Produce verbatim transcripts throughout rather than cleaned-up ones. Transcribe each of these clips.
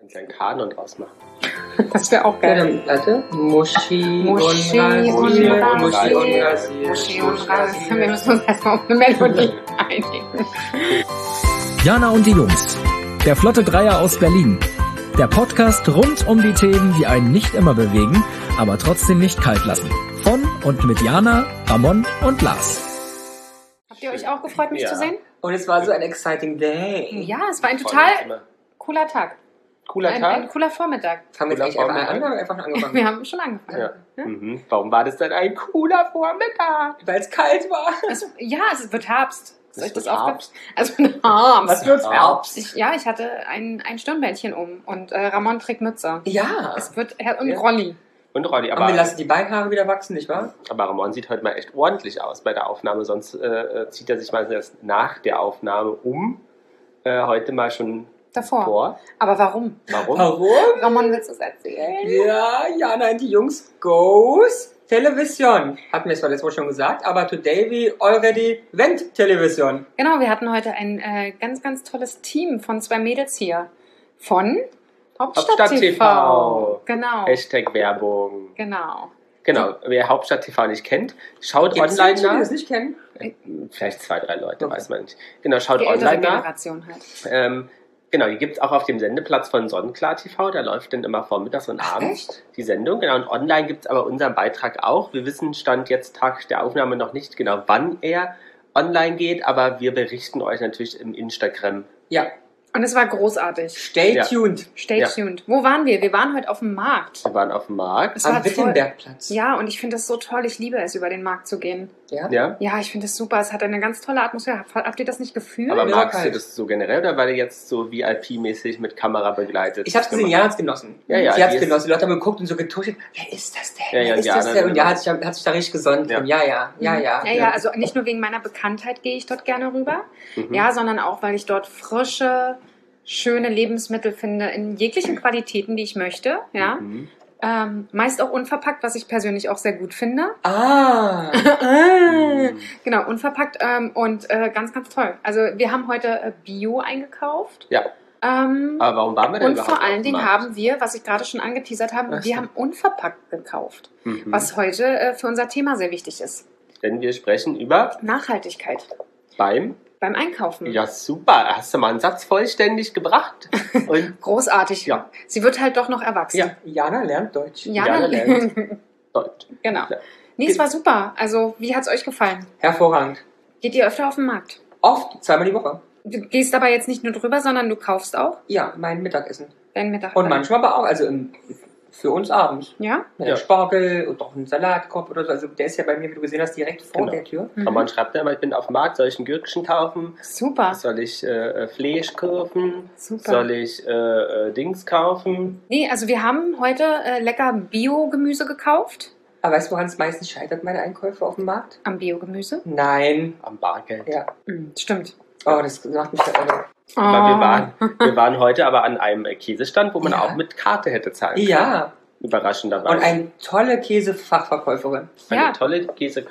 Kannst ja einen Kanon draus machen. Das wäre auch geil. Warte. Muschi Muschi und und Rasier. Rasier. Muschi und Rasier. Muschi und Rasier. Wir müssen uns erstmal auf eine Melodie einigen. Jana und die Jungs. Der Flotte Dreier aus Berlin. Der Podcast rund um die Themen, die einen nicht immer bewegen, aber trotzdem nicht kalt lassen. Von und mit Jana, Ramon und Lars. Habt ihr euch auch gefreut, mich Ja. zu sehen? Und es war so ein exciting day. Ja, es war ein Freut total mich immer. cooler Tag. Cooler Ein, Tag. ein cooler Vormittag. Haben wir jetzt Cooler echt einfach mal Vormittag. an oder einfach angefangen? Wir haben schon angefangen. Ja. Ja? Mhm. Warum war das denn ein cooler Vormittag? Weil es kalt war. Es, ja, es wird Herbst. Ist Es euch das wird aufgefallen? Herbst. Also Herbst. Was wird's Herbst? Ich, ja, ich hatte ein, ein Stirnbändchen um und äh, Ramon trägt Mütze. Ja. Es wird Herr und Ja. Rolli. Und Rolli, Aber wir aber, lassen die Beinhaare wieder wachsen, nicht wahr? aber Ramon sieht heute mal echt ordentlich aus bei der Aufnahme. Sonst äh, zieht er sich mal erst nach der Aufnahme um. Äh, heute mal schon Davor. vor. Aber warum? Warum? Warum? Ramon, willst du es erzählen? Ja, Jana und die Jungs goes Television. Hatten wir zwar letztes Mal schon gesagt, aber today we already went Television. Genau, wir hatten heute ein äh, ganz, ganz tolles Team von zwei Mädels hier. Von Hauptstadt, Hauptstadt T V. T V. Genau. Hashtag Werbung. Genau. Genau, wer Hauptstadt T V nicht kennt, schaut Gibt's online Leute, die nach. das nicht kennen? Vielleicht zwei, drei Leute, Okay. weiß man nicht. Genau, schaut Die ältere online nach. Generation halt. Ähm, genau, die gibt es auch auf dem Sendeplatz von Sonnenklar T V. Da läuft dann immer vormittags und Ach, abends echt? die Sendung. Genau, und online gibt es aber unseren Beitrag auch. Wir wissen, Stand jetzt Tag der Aufnahme noch nicht genau, wann er online geht, aber wir berichten euch natürlich im Instagram. Ja. Und es war großartig. Stay Ja. tuned. Stay Ja. tuned. Wo waren wir? Wir waren heute auf dem Markt. Wir waren auf dem Markt. Es Am war voll- Wittenbergplatz. Ja, und ich finde es so toll. Ich liebe es, über den Markt zu gehen. Ja? Ja? Ja, ich finde es super. Es hat eine ganz tolle Atmosphäre. Habt, habt ihr das nicht gefühlt? Aber Ja, magst du kalt. das so generell oder war der jetzt so V I P-mäßig mit Kamera begleitet? Ich hab's gesehen, Jana hat's genossen. Ja, ja, Sie hat's die ist- genossen. Die Leute haben geguckt und so getuschelt. Wer ist das denn? Ja, ja, Wer ist Jana das denn? Und ja, genau. hat sich, hat sich da richtig gesonnt. Ja. drin. Ja, ja, ja, ja. Ja, ja, also nicht nur wegen meiner Bekanntheit gehe ich dort gerne rüber, Mhm. ja, sondern auch, weil ich dort frische, schöne Lebensmittel finde in jeglichen Qualitäten, die ich möchte, ja. Mhm. Ähm, meist auch unverpackt, was ich persönlich auch sehr gut finde. Ah. Mhm. Genau, unverpackt ähm, und äh, ganz, ganz toll. Also wir haben heute äh, Bio eingekauft. Ja, Ähm, aber warum waren wir denn und überhaupt vor auf allen dem Dingen Markt? haben wir, was ich gerade schon angeteasert habe, Ach so. wir haben unverpackt gekauft, Mhm. was heute äh, für unser Thema sehr wichtig ist. Denn wir sprechen über Nachhaltigkeit beim... beim Einkaufen. Ja, super. Hast du mal einen Satz vollständig gebracht? Und Großartig. Ja. Sie wird halt doch noch erwachsen. Ja, Jana lernt Deutsch. Ja, Jana dann- lernt. Deutsch. genau. Ja. Nee, es war super. Also, wie hat's euch gefallen? Hervorragend. Geht ihr öfter auf den Markt? Oft, zweimal die Woche. Du gehst aber jetzt nicht nur drüber, sondern du kaufst auch Ja, mein Mittagessen. deinen Mittag. Und manchmal aber auch, also im, für uns abends. Ja? Ja. Ja. Spargel und auch ein Salatkorb oder so. Also der ist ja bei mir, wie du gesehen hast, direkt vor Genau. der Tür. Mhm. Aber man schreibt ja immer, ich bin auf dem Markt, soll ich ein Gürkchen kaufen? Super. Soll ich äh, Fleisch kaufen? Super. Soll ich äh, äh, Dings kaufen? Nee, also wir haben heute äh, lecker Bio-Gemüse gekauft. Aber weißt du, woran es meistens scheitert, meine Einkäufe auf dem Markt? Am Bio-Gemüse. Nein. Am Bargeld. Ja. Mhm, stimmt. Oh, das macht mich verärgert. Aber wir Oh. waren, wir waren heute aber an einem äh, Käsestand, wo man Ja. auch mit Karte hätte zahlen können. Ja. Überraschenderweise. Und eine tolle Käsefachverkäuferin. Eine Ja. tolle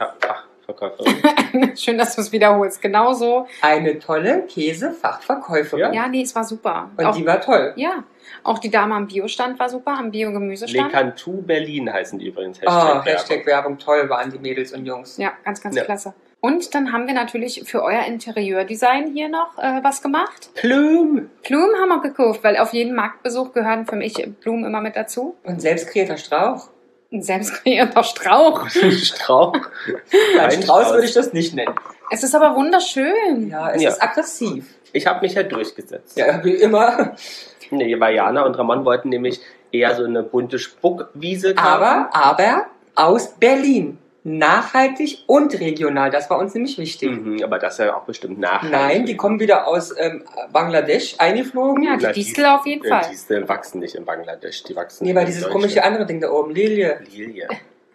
Käsefachverkäuferin. Schön, dass du es wiederholst. Genau so. Eine tolle Käsefachverkäuferin. Ja, nee, es war super. Und Auch, die war toll. ja, auch die Dame am Biostand war super, am Le Bio-Gemüsestand. Cantu Berlin heißen die übrigens. Oh, Werbung. Hashtag Werbung, toll waren die Mädels und Jungs. Ja, ganz, ganz Ja. klasse. Und dann haben wir natürlich für euer Interieurdesign hier noch äh, was gemacht. Plüm. Blumen haben wir gekauft, weil auf jeden Marktbesuch gehören für mich Blumen immer mit dazu. Und selbst kreierter Strauch. Ein selbstkreierter Strauch. Strauch. Ein Ein Strauß Strauß. würde ich das nicht nennen. Es ist aber wunderschön. Ja, es Ja. ist aggressiv. Ich habe mich ja durchgesetzt. Ja, wie immer. Nee, weil Jana und Ramon wollten nämlich eher so eine bunte Spuckwiese kaufen. Aber, aber aus Berlin. Nachhaltig und regional. Das war uns nämlich wichtig. Mhm, aber das ist ja auch bestimmt nachhaltig. Nein, die kommen wieder aus ähm, Bangladesch eingeflogen. Ja, die Na, Distel auf jeden äh, Fall. Distel wachsen nicht in Bangladesch, die wachsen Nee, weil in dieses Deutschland. komische andere Ding da oben, Lilie. Lilie.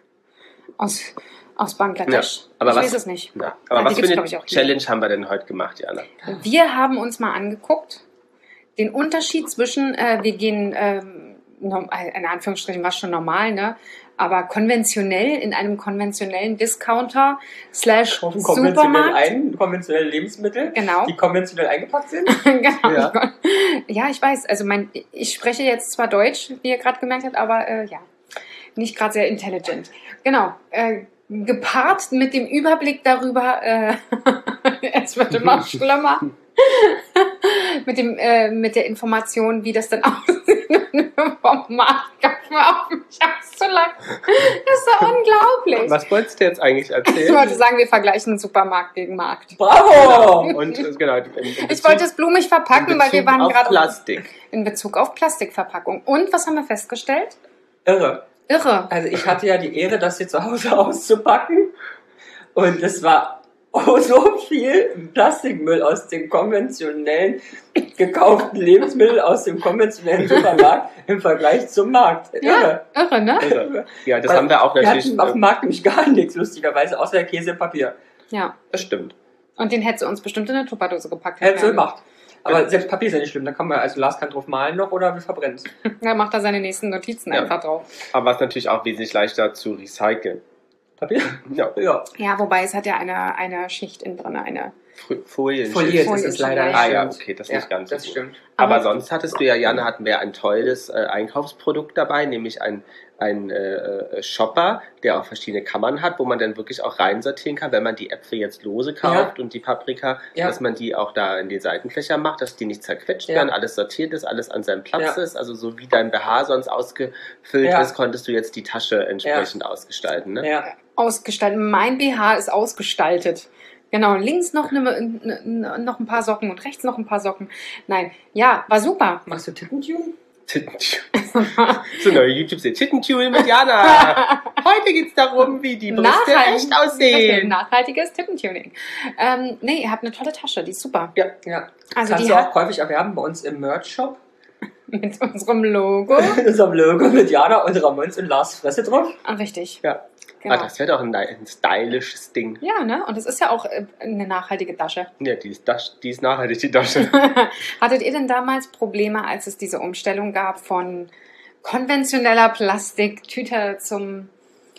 Aus, aus Bangladesch. Ja, aber ich was- weiß es nicht. Ja, Ja, aber die was für gibt's, eine glaub ich, auch hier. Challenge haben wir denn heute gemacht, Jana? Wir haben uns mal angeguckt, den Unterschied zwischen, äh, wir gehen ähm, in Anführungsstrichen war schon normal, ne? Aber konventionell, in einem konventionellen Discounter slash Kaufen konventionell Supermarkt. ein, konventionelle Lebensmittel, Genau. die konventionell eingepackt sind. Genau. Ja. Ja, ich weiß. Also mein, ich spreche jetzt zwar Deutsch, wie ihr gerade gemerkt habt, aber äh, ja, nicht gerade sehr intelligent. Genau. Äh, gepaart mit dem Überblick darüber, äh, es wird immer schlimmer, mit, dem, äh, mit der Information, wie das dann aussieht, wenn wir vom Markt kaufen, auf mich auszulachen. Das ist ja unglaublich. Was wolltest du jetzt eigentlich Ich erzählen? wollte sagen, wir vergleichen Supermarkt gegen Markt. Bravo! Und äh, genau, in, in Ich Bezug- wollte es blumig in verpacken, weil wir Bezug waren auf gerade Plastik. in Bezug auf Plastikverpackung. Und was haben wir festgestellt? Irre. Irre. Also ich hatte ja die Ehre, das hier zu Hause auszupacken. Und es war oh, so viel Plastikmüll aus den konventionellen gekauften Lebensmitteln aus dem konventionellen Supermarkt im Vergleich zum Markt. Irre. Ja, irre, ne? Irre. Ja, das Weil haben wir auch Wir natürlich. hatten auf dem äh, Markt nämlich gar nichts, lustigerweise, außer Käse und Papier. Ja. Das stimmt. Und den hättest du uns bestimmt in eine Tupperdose gepackt. Hätte so gemacht. Aber selbst Papier ist ja nicht schlimm. Da kann man, also Lars kann drauf malen noch oder wir verbrennen es. Da macht er seine nächsten Notizen Ja. einfach drauf. Aber es ist natürlich auch wesentlich leichter zu recyceln. Papier? Ja, Ja. Ja, wobei es hat ja eine, eine Schicht innen drin, eine. F- Folien. Foliert Folie ist es ist leider. leicht. Ah ja, stimmt. okay, das ist Ja, nicht ganz das so gut. stimmt. Aber, Aber- sonst hattest du ja, Jana, hatten wir ein tolles äh, Einkaufsprodukt dabei, nämlich ein, ein äh, äh, Shopper, der auch verschiedene Kammern hat, wo man dann wirklich auch reinsortieren kann, wenn man die Äpfel jetzt lose kauft und die Paprika, Ja. dass man die auch da in die Seitenfächer macht, dass die nicht zerquetscht Ja. werden, alles sortiert ist, alles an seinem Platz Ja. ist. Also so wie dein B H sonst ausgefüllt Ja. ist, konntest du jetzt die Tasche entsprechend ausgestalten. Ne? Ja. Ausgestaltet. Mein B H ist ausgestaltet. Genau, links noch, eine, ne, noch ein paar Socken und rechts noch ein paar Socken. Nein, ja, war super. Machst du Tittentune? Tittentune. So neue YouTube-Serie. Tittentune mit Jana. Heute geht es darum, wie die Brüste Nachhaltig- echt aussehen. Nachhaltiges Tippentuning. Ähm, nee, ihr habt eine tolle Tasche, die ist super. Ja. ja. Also Kannst die du auch hat häufig erwerben bei uns im Merch-Shop. mit unserem Logo. Mit unserem Logo mit Jana und Ramons und Lars Fresse drauf. Ah, richtig. Ja. Genau. Ah, das wäre doch ein, ein stylisches Ding. Ja, ne? Und es ist ja auch äh, eine nachhaltige Tasche. Ja, die ist, das, die ist nachhaltig, die Tasche. Hattet ihr denn damals Probleme, als es diese Umstellung gab von konventioneller Plastiktüte zum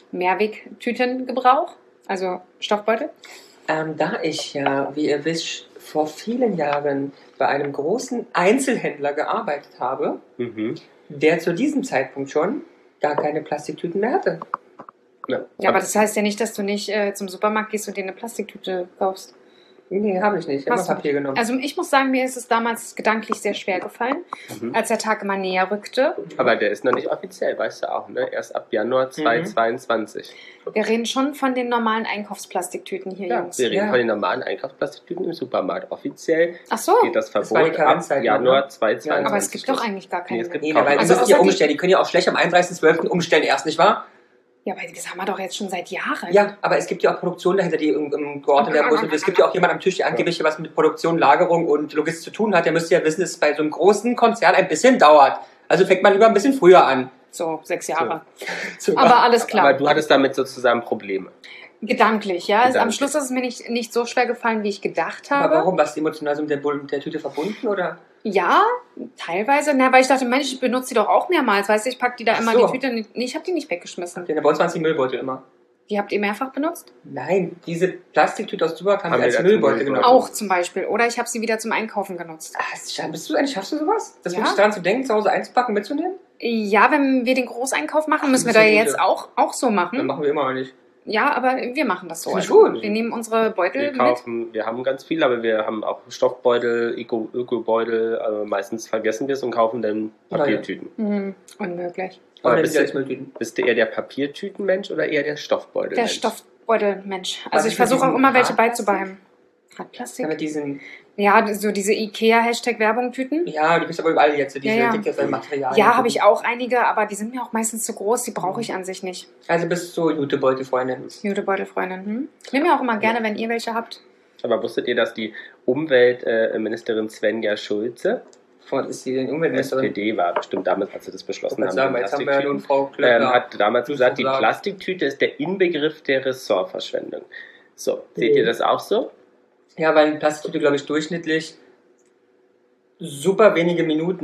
Mehrwegtütengebrauch? Also Stoffbeutel? Ähm, da ich ja, wie ihr wisst, vor vielen Jahren bei einem großen Einzelhändler gearbeitet habe, Mhm. der zu diesem Zeitpunkt schon gar keine Plastiktüten mehr hatte. Ja, Ja, aber das heißt ja nicht, dass du nicht äh, zum Supermarkt gehst und dir eine Plastiktüte kaufst. Nee, habe ich nicht. Ich habe Hast mal du Papier genommen. Also ich muss sagen, mir ist es damals gedanklich sehr schwer gefallen, Mhm. als der Tag immer näher rückte. Aber der ist noch nicht offiziell, weißt du auch, ne? Erst ab Januar zweitausendzweiundzwanzig. Wir reden schon von den normalen Einkaufsplastiktüten hier, Ja, Jungs. wir reden Ja. von den normalen Einkaufsplastiktüten im Supermarkt. Offiziell Ach so, geht das Das war die Verbot ab Karenzzeit noch, Januar ne? zweitausendzweiundzwanzig. aber es gibt doch eigentlich gar keine Nee, es gibt Nee, kaum. weil die Also müssen ja außer die- umstellen. Die können ja auch schlecht am einunddreißigsten zwölften umstellen erst, nicht wahr? Ja, aber das haben wir doch jetzt schon seit Jahren. Ja, aber es gibt ja auch Produktion dahinter, die im, im geordnet werden muss. Und es gibt ja auch jemand am Tisch, der angeblich was mit Produktion, Lagerung und Logistik zu tun hat. Der müsste ja wissen, dass es bei so einem großen Konzern ein bisschen dauert. Also fängt man lieber ein bisschen früher an. So, sechs Jahre. Zu- Aber alles klar. Aber du hattest damit sozusagen Probleme. Gedanklich, ja. Also am Gedanklich. Schluss ist es mir nicht, nicht so schwer gefallen, wie ich gedacht Aber habe. warum? Warst du emotional so mit der, Bull- mit der Tüte verbunden? Oder? Ja, teilweise. Na, weil ich dachte, Mensch, ich benutze die doch auch mehrmals. Weißt du, ich packe die da Ach immer so. die Tüte. nicht- Nee, ich habe die nicht weggeschmissen. Ja, bei uns waren es die Müllbeutel immer. Die habt ihr mehrfach benutzt? Nein, diese Plastiktüte aus Supermarkt haben Haben wir als wir als Müllbeutel Müllbeutel. genommen. Auch zum Beispiel. Oder ich habe sie wieder zum Einkaufen genutzt. Ah, ist schade. Bist du eigentlich, schaffst du sowas? Das Ja. wirklich daran zu denken, zu Hause einzupacken, mitzunehmen? Ja, wenn wir den Großeinkauf machen, müssen wir das da ist ja jetzt gut, auch, auch so Dann machen. machen wir immer noch nicht. Ja, aber wir machen das so. Finde ich Also, gut. wir nehmen unsere Beutel Wir mit. kaufen, wir haben ganz viel, aber wir haben auch Stoffbeutel, Öko- Ökobeutel. Also meistens vergessen wir es und kaufen dann Papiertüten. Hm, unmöglich. Aber Oder bist, bist als du, Mülltüten. bist du eher der Papiertütenmensch oder eher der Stoffbeutelmensch? Der Stoffbeutelmensch. Was Also ist ich mit versuche auch diesem immer welche Hartplastik? beizubehalten. Hartplastik? Ja, mit diesen, Ja, so diese Ikea-Hashtag-Werbung-Tüten. ja, du bist aber überall jetzt so diese Ja, ja. dicke Materialien. Ja, habe ich auch einige, aber die sind mir auch meistens zu groß. Die brauche ich an sich nicht. Also bist du Jutebeutelfreundin. Jutebeutelfreundin. Hm? Ich nehme ja auch immer gerne, wenn ihr welche habt. Aber wusstet ihr, dass die Umweltministerin Svenja Schulze, Von ist die denn Umweltministerin? S P D war bestimmt damals, als sie das beschlossen Ich haben, sagen, die jetzt haben wir ja nun Plastiktüten, Frau ähm, Klöckner. hat damals Du gesagt, die sagst. Plastiktüte ist der Inbegriff der Ressortverschwendung. So, seht Mhm. ihr das auch so? Ja, weil eine Plastiktüte, glaube ich, durchschnittlich super wenige Minuten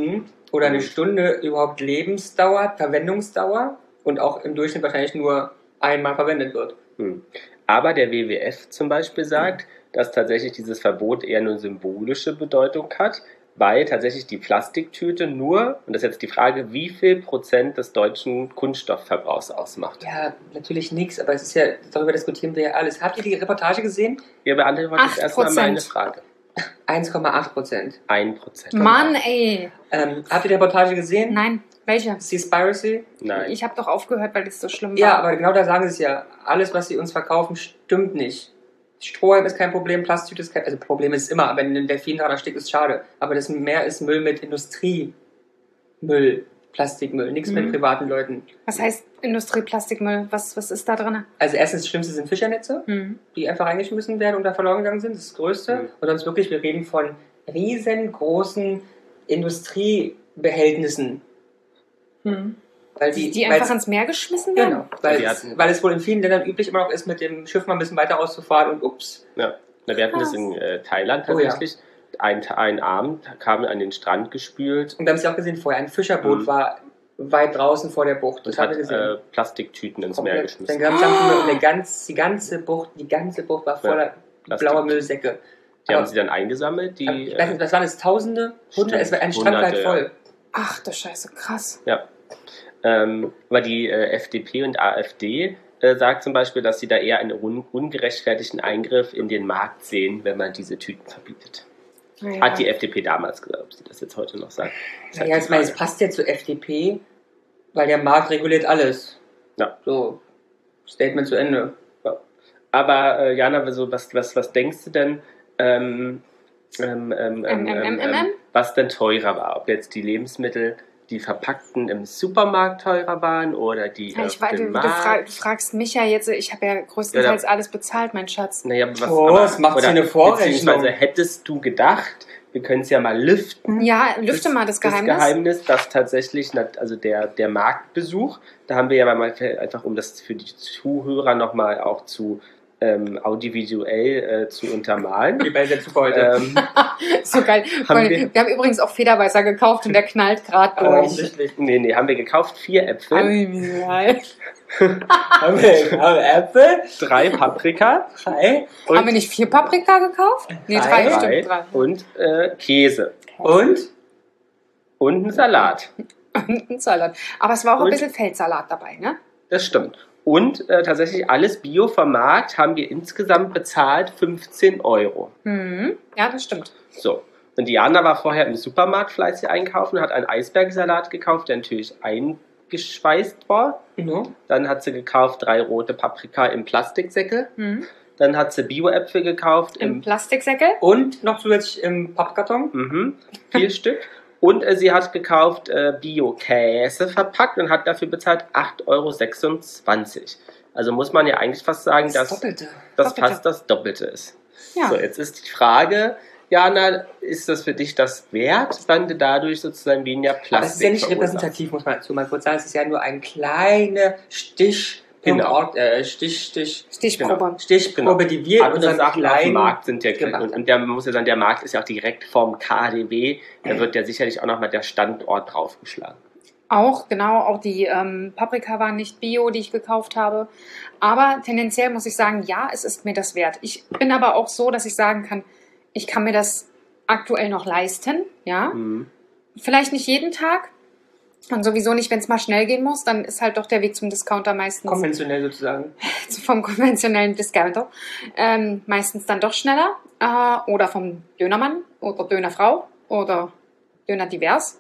oder eine Mhm. Stunde überhaupt Lebensdauer, Verwendungsdauer und auch im Durchschnitt wahrscheinlich nur einmal verwendet wird. Hm. Aber der W W F zum Beispiel sagt, dass tatsächlich dieses Verbot eher nur symbolische Bedeutung hat, weil tatsächlich die Plastiktüte nur, und das ist jetzt die Frage, wie viel Prozent des deutschen Kunststoffverbrauchs ausmacht. Ja, natürlich nichts, aber es ist ja, darüber diskutieren wir ja alles. Habt ihr die Reportage gesehen? Ihr beantwortet acht erstmal meine Prozent. Frage. eins Komma acht Prozent. Ein Prozent. Mann, ey. Ähm, habt ihr die Reportage gesehen? Nein, welche? Seaspiracy? Nein. Ich habe doch aufgehört, weil das so schlimm war. Ja, aber genau da sagen sie es ja. Alles, was sie uns verkaufen, stimmt nicht. Strohhalm ist kein Problem, Plastiktüte ist kein also Problem ist immer, wenn ein Delfin dran erstickt, ist schade. Aber das Meer ist Müll mit Industriemüll, Plastikmüll, nichts Mhm. mit privaten Leuten. Was heißt Industrieplastikmüll? Was, was ist da drin? Also erstens, das Schlimmste sind Fischernetze, Mhm. die einfach reingeschmissen werden und da verloren gegangen sind. Das ist das Größte. Mhm. Und sonst wirklich, wir reden von riesengroßen Industriebehältnissen. Mhm. Weil Die, die, die weil einfach ins Meer geschmissen werden? Genau, weil, Die es, hatten- weil es wohl in vielen Ländern üblich immer noch ist, mit dem Schiff mal ein bisschen weiter auszufahren und ups. Ja. Na, wir hatten das Krass. in äh, Thailand Oh ja. tatsächlich. Ein, ein Abend kamen an den Strand gespült Und wir haben es ja auch gesehen vorher, ein Fischerboot Mhm. war weit draußen vor der Bucht. Das und haben hat wir gesehen. äh, Plastiktüten ins Meer Komplett. geschmissen. Den gesamten Müll, und der ganz, die ganze Bucht, die ganze Bucht war voller Plastik. blauer Müllsäcke. Die Aber- haben sie dann eingesammelt, die... ich weiß nicht, was waren es? Tausende? Hunderte? Es war ein Strand Hunderte, weit voll. Ach du Scheiße, krass. Ja. Ähm, aber die äh, F D P und AfD äh, sagt zum Beispiel, dass sie da eher einen un ungerechtfertigten Eingriff in den Markt sehen, wenn man diese Tüten verbietet. Naja. Hat die F D P damals gesagt, ob sie das jetzt heute noch sagt. Ist halt Naja, die ich meine, es Frage. passt ja zur F D P, weil der Markt reguliert alles. Ja. So, Statement zu Ende. Aber äh, Jana, so, was, was, was denkst du denn, ähm, ähm, ähm, ähm, Ähm, ähm, ähm, ähm, ähm? was denn teurer war? Ob jetzt die Lebensmittel, die verpackten im Supermarkt teurer waren oder die Ja, ich auf weiß, du, dem du, fra Markt? du fragst mich ja jetzt, ich habe ja größtenteils Ja, alles bezahlt, mein Schatz. Naja, was, Oh, aber, es macht oder sie eine Vorrechnung. Beziehungsweise hättest du gedacht, wir können es ja mal lüften. Ja, lüfte mal das Geheimnis. Das Geheimnis, dass tatsächlich, nat- also der, der Marktbesuch, da haben wir ja mal einfach, um das für die Zuhörer nochmal auch zu ähm, audiovisuell äh, zu untermalen. Wie bei der Zug heute. ähm, So geil. Haben wir, wir- wir haben übrigens auch Federweißer gekauft und der knallt gerade Aber durch. offensichtlich. nee, nee, haben wir gekauft vier Äpfel, Ui, wie geil. Haben wir, haben wir Äpfel? drei Paprika Drei. und Haben wir nicht vier Paprika gekauft? Nee, drei, Drei. stimmt, drei. und äh, Käse Und? und einen Salat. Und ein Salat. Aber es war auch ein Und? bisschen Feldsalat dabei, ne? Das stimmt. Und äh, tatsächlich alles Bio vom Markt haben wir insgesamt bezahlt fünfzehn Euro. Mhm. Ja, das stimmt. So. Und Diana war vorher im Supermarkt fleißig einkaufen, hat einen Eisbergsalat gekauft, der natürlich eingeschweißt war. No. Dann hat sie gekauft drei rote Paprika im Plastiksäckel. Mhm. Dann hat sie Bio-Äpfel gekauft Im im Plastiksäckel. Und noch zusätzlich im Pappkarton. mhm, vier Stück. Und äh, sie hat gekauft äh, Bio-Käse verpackt und hat dafür bezahlt acht Euro sechsundzwanzig. Also muss man ja eigentlich fast sagen, dass Doppelte. das Doppelte. fast das Doppelte ist. Ja. So, jetzt ist die Frage, Jana, ist das für dich das wert, wenn du dadurch sozusagen weniger Plastik Aber es ist ja nicht verursachst? repräsentativ, muss man dazu mal kurz sagen. Es ist ja nur ein kleiner Stich, Genau. Ort, äh, Stich, Stich, Stichprobe. Stichprobe, Genau. die wir in Andere unserem Sachen auf dem kleinen... Markt sind ja, gemacht und, und der man muss ja sagen, der Markt ist ja auch direkt vom K D W, da wird ja sicherlich auch nochmal der Standort draufgeschlagen. Auch, genau, auch die ähm, Paprika waren nicht bio, die ich gekauft habe. Aber tendenziell muss ich sagen, ja, es ist mir das wert. Ich bin aber auch so, dass ich sagen kann, ich kann mir das aktuell noch leisten, ja. Mhm. Vielleicht nicht jeden Tag. Und sowieso nicht, wenn es mal schnell gehen muss, dann ist halt doch der Weg zum Discounter meistens Konventionell sozusagen. vom konventionellen Discounter ähm, meistens dann doch schneller. Äh, oder vom Dönermann oder Dönerfrau oder Döner divers.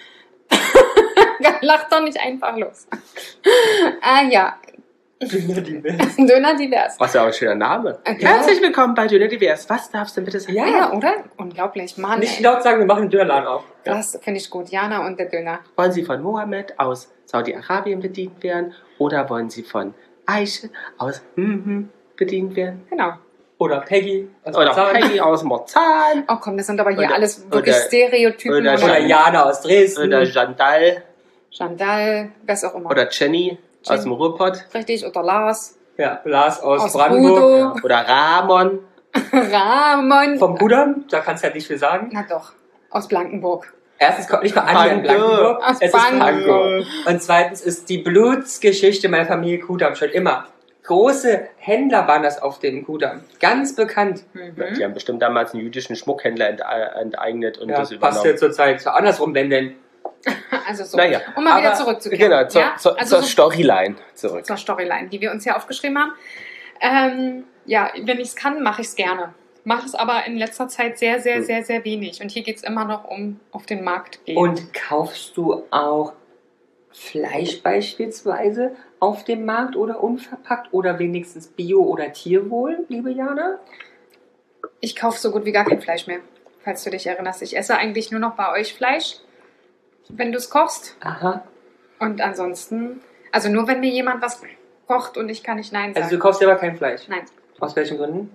Lach doch nicht einfach los. äh, ja, Döner divers. Was ja auch ein schöner Name. Äh, Herzlich willkommen bei Döner Divers. Was darfst du denn bitte sagen? Ja. Ja, oder? Unglaublich, Mann. Nicht ey. laut sagen, wir machen einen Dönerladen auf. Das finde ich gut. Jana und der Döner. Wollen Sie von Mohammed aus Saudi-Arabien bedient werden oder wollen Sie von Aisha aus mhm, bedient werden? Genau. Oder Peggy. aus Oder Marzahn. Peggy aus Morzahn Oh komm, das sind aber hier Oder- alles wirklich oder- Stereotypen. oder Oder, Oder Jana aus Dresden. oder Jandal Chandal, was auch immer. oder Jenny aus Jenny. dem Ruhrpott Richtig, oder Lars. ja, Lars aus, Aus Brandenburg. Rudo. Ja. oder Ramon. Ramon. Vom Bruder, da kannst du halt nicht viel sagen. Na doch, aus Blankenburg. Erstens kommt nicht mal an in Blankenburg, Aus es ist Blankenburg. Pankow. Und zweitens ist die Blutsgeschichte meiner Familie Kudamm schon immer. Große Händler waren das auf dem Kudamm. Ganz bekannt. Mhm. Die haben bestimmt damals einen jüdischen Schmuckhändler ente enteignet und Ja, das passt übernommen. ja zur Zeit. So andersrum, wenn denn. Also so. Naja, um mal wieder aber- zurückzukehren. Genau, zur, ja? zur, also zur so Storyline zurück. zur Storyline, die wir uns hier aufgeschrieben haben. Ähm, ja, wenn ich es kann, mache ich es gerne. Mache es aber in letzter Zeit sehr, sehr, Hm. sehr, sehr wenig. Und hier geht es immer noch um auf den Markt gehen. Und kaufst du auch Fleisch beispielsweise auf dem Markt oder unverpackt oder wenigstens Bio oder Tierwohl, liebe Jana? Ich kaufe so gut wie gar kein Fleisch mehr, falls du dich erinnerst. Ich esse eigentlich nur noch bei euch Fleisch, wenn du es kochst. Aha. Und ansonsten, also nur wenn mir jemand was kocht und ich kann nicht Nein sagen. Also du kaufst selber kein Fleisch? Nein, Aus welchen Gründen?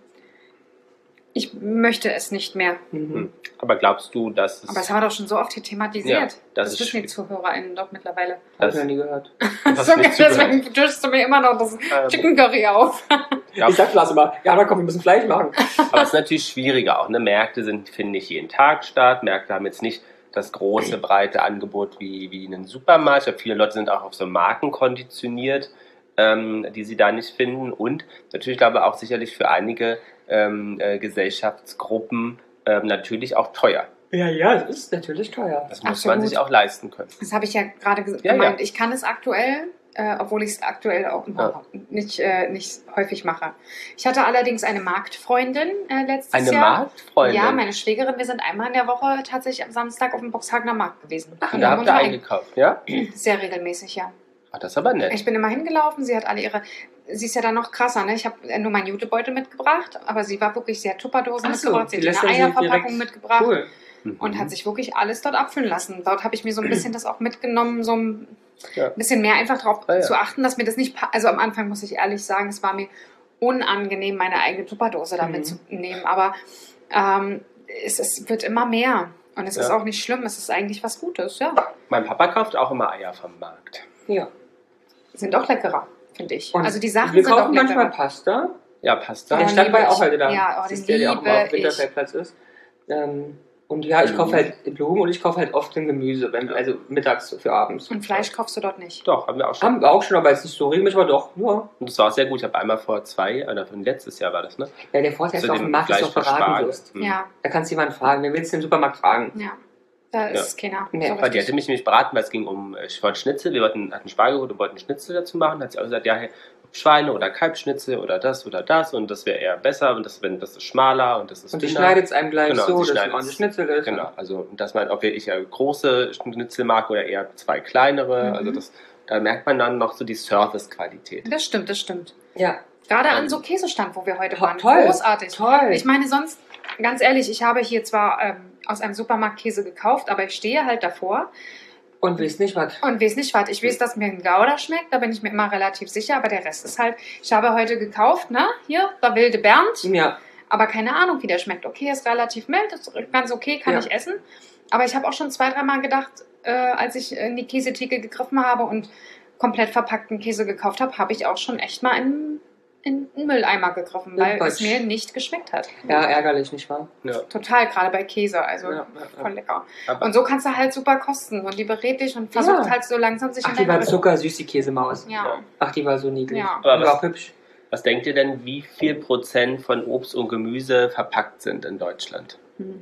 ich möchte es nicht mehr. Mhm. Hm. Aber glaubst du, dass es... Aber das haben wir doch schon so oft hier thematisiert. Ja, das das ist wissen die schwierig. ZuhörerInnen doch mittlerweile. Hab ich das, noch nie gehört. hast So, nicht zugehört. deswegen tischst du mir immer noch das Ähm, Chicken Curry auf. ja, Ich sag Klasse mal, Jana, komm, wir müssen Fleisch machen. aber es ist natürlich schwieriger auch. Ne? Märkte sind, finden nicht jeden Tag statt. Märkte haben jetzt nicht das große, breite Angebot wie, wie in einem Supermarkt. Ich glaube, viele Leute sind auch auf so Marken konditioniert, ähm, die sie da nicht finden. Und natürlich, glaube ich, auch sicherlich für einige ähm, äh, Gesellschaftsgruppen ähm, natürlich auch teuer. Ja, ja, das ist natürlich teuer. Das muss Absolut. man sich auch leisten können. Das habe ich ja gerade ges- Ja, gemeint. ja. Ich kann es aktuell, äh, obwohl ich es aktuell auch Ja. nicht, äh, nicht häufig mache. Ich hatte allerdings eine Marktfreundin äh, letztes Eine Jahr. Marktfreundin. Ja, meine Schwägerin. Wir sind einmal in der Woche tatsächlich am Samstag auf dem Boxhagener Markt gewesen. Und Und da haben habt ihr uns mal eingekauft, ja? ein- Sehr regelmäßig, ja. Ach, das ist aber nett. Ich bin immer hingelaufen. Sie hat alle ihre. Sie ist ja dann noch krasser, ne? Ich habe nur meinen Jutebeutel mitgebracht, aber sie war wirklich, sie hat Tupperdosen Ach so, mitgebracht, sie die hat lässt eine dann sie Eierverpackung direkt- mitgebracht. Cool. Mhm. Und hat sich wirklich alles dort abfüllen lassen. Dort habe ich mir so ein bisschen das auch mitgenommen, so ein Ja. bisschen mehr einfach darauf Ah, ja. zu achten, dass mir das nicht, pa- also am Anfang muss ich ehrlich sagen, es war mir unangenehm, meine eigene Tupperdose da Mhm. mitzunehmen, aber ähm, es, es wird immer mehr. Und es Ja. ist auch nicht schlimm, es ist eigentlich was Gutes, ja. Mein Papa kauft auch immer Eier vom Markt. Ja. Sind auch leckerer, finde ich. Und also die Sachen wir sind auch kaufen manchmal leckerer. Pasta. Ja, Pasta. Oh, Der stand liebe bei auch ich. heute da. Ja, oh, das den ist der, der auch mal auf liebe ich. Winterfeldplatz ist. Ähm, und ja, ich Mhm. kaufe halt Blumen und ich kaufe halt oft den Gemüse, wenn, also mittags für abends. Und Fleisch kaufst du dort nicht. Doch, haben wir auch schon. Haben wir auch schon, aber jetzt nicht so regelmäßig, aber doch. Ja, Und das war auch sehr gut. Ich habe einmal vor zwei, oder von letztes Jahr war das, ne? ja der Vorteil ist Zu auf dem dem Markt ist Fleisch doch von Spargel. Bratenwurst. Hm. Ja, Da kannst du jemanden fragen, wen willst du im Supermarkt fragen? ja. Da ist keiner. Nee, so Aber die richtig. hatte mich nämlich beraten, weil es ging um äh, ich wollte Schnitzel. Wir wollten, hatten Spargel geholt und wollten Schnitzel dazu machen. Da hat sie auch gesagt, ja, hey, Schweine- oder Kalbschnitzel oder das oder das und das wäre eher besser und das, wenn, das ist schmaler und das ist Und die dünner. schneidet es einem gleich Genau, so, sie dass es schneidet's. ein ordentliches Schnitzel ist. Genau, also dass man, ob ich ja große Schnitzel mag oder eher zwei kleinere. Mhm. Also das, da merkt man dann noch so die Servicequalität. Das stimmt, das stimmt. Ja, Gerade an Ähm, so Käsestand, wo wir heute to- waren. toll. Großartig. toll. Ich meine, sonst, ganz ehrlich, ich habe hier zwar ähm, aus einem Supermarkt Käse gekauft, aber ich stehe halt davor Und wisst nicht was. und weiß nicht, was. Ich weiß, dass mir ein Gouda schmeckt, da bin ich mir immer relativ sicher, aber der Rest ist halt, ich habe heute gekauft, ne, hier, der wilde Bernd, Ja, aber keine Ahnung, wie der schmeckt. Okay, ist relativ mild, ist ganz okay, kann Ja. ich essen. Aber ich habe auch schon zwei, dreimal gedacht, äh, als ich in die Käsetheke gegriffen habe und komplett verpackten Käse gekauft habe, habe ich auch schon echt mal in, in einen Mülleimer gegriffen, Ja, weil es Quatsch. mir nicht geschmeckt hat. ja, ärgerlich, nicht wahr? Ja, Total, gerade bei Käse, also Ja, ja, voll ja. lecker. aber Und so kannst du halt super kosten und die berät dich und versucht Ja. halt so langsam sich Ach, in die war dein- zuckersüß, die Käsemaus. Ja. Ach, die war so niedlich. Ja. Aber Die was- war auch hübsch. was denkt ihr denn, wie viel Prozent von Obst und Gemüse verpackt sind in Deutschland? Hm.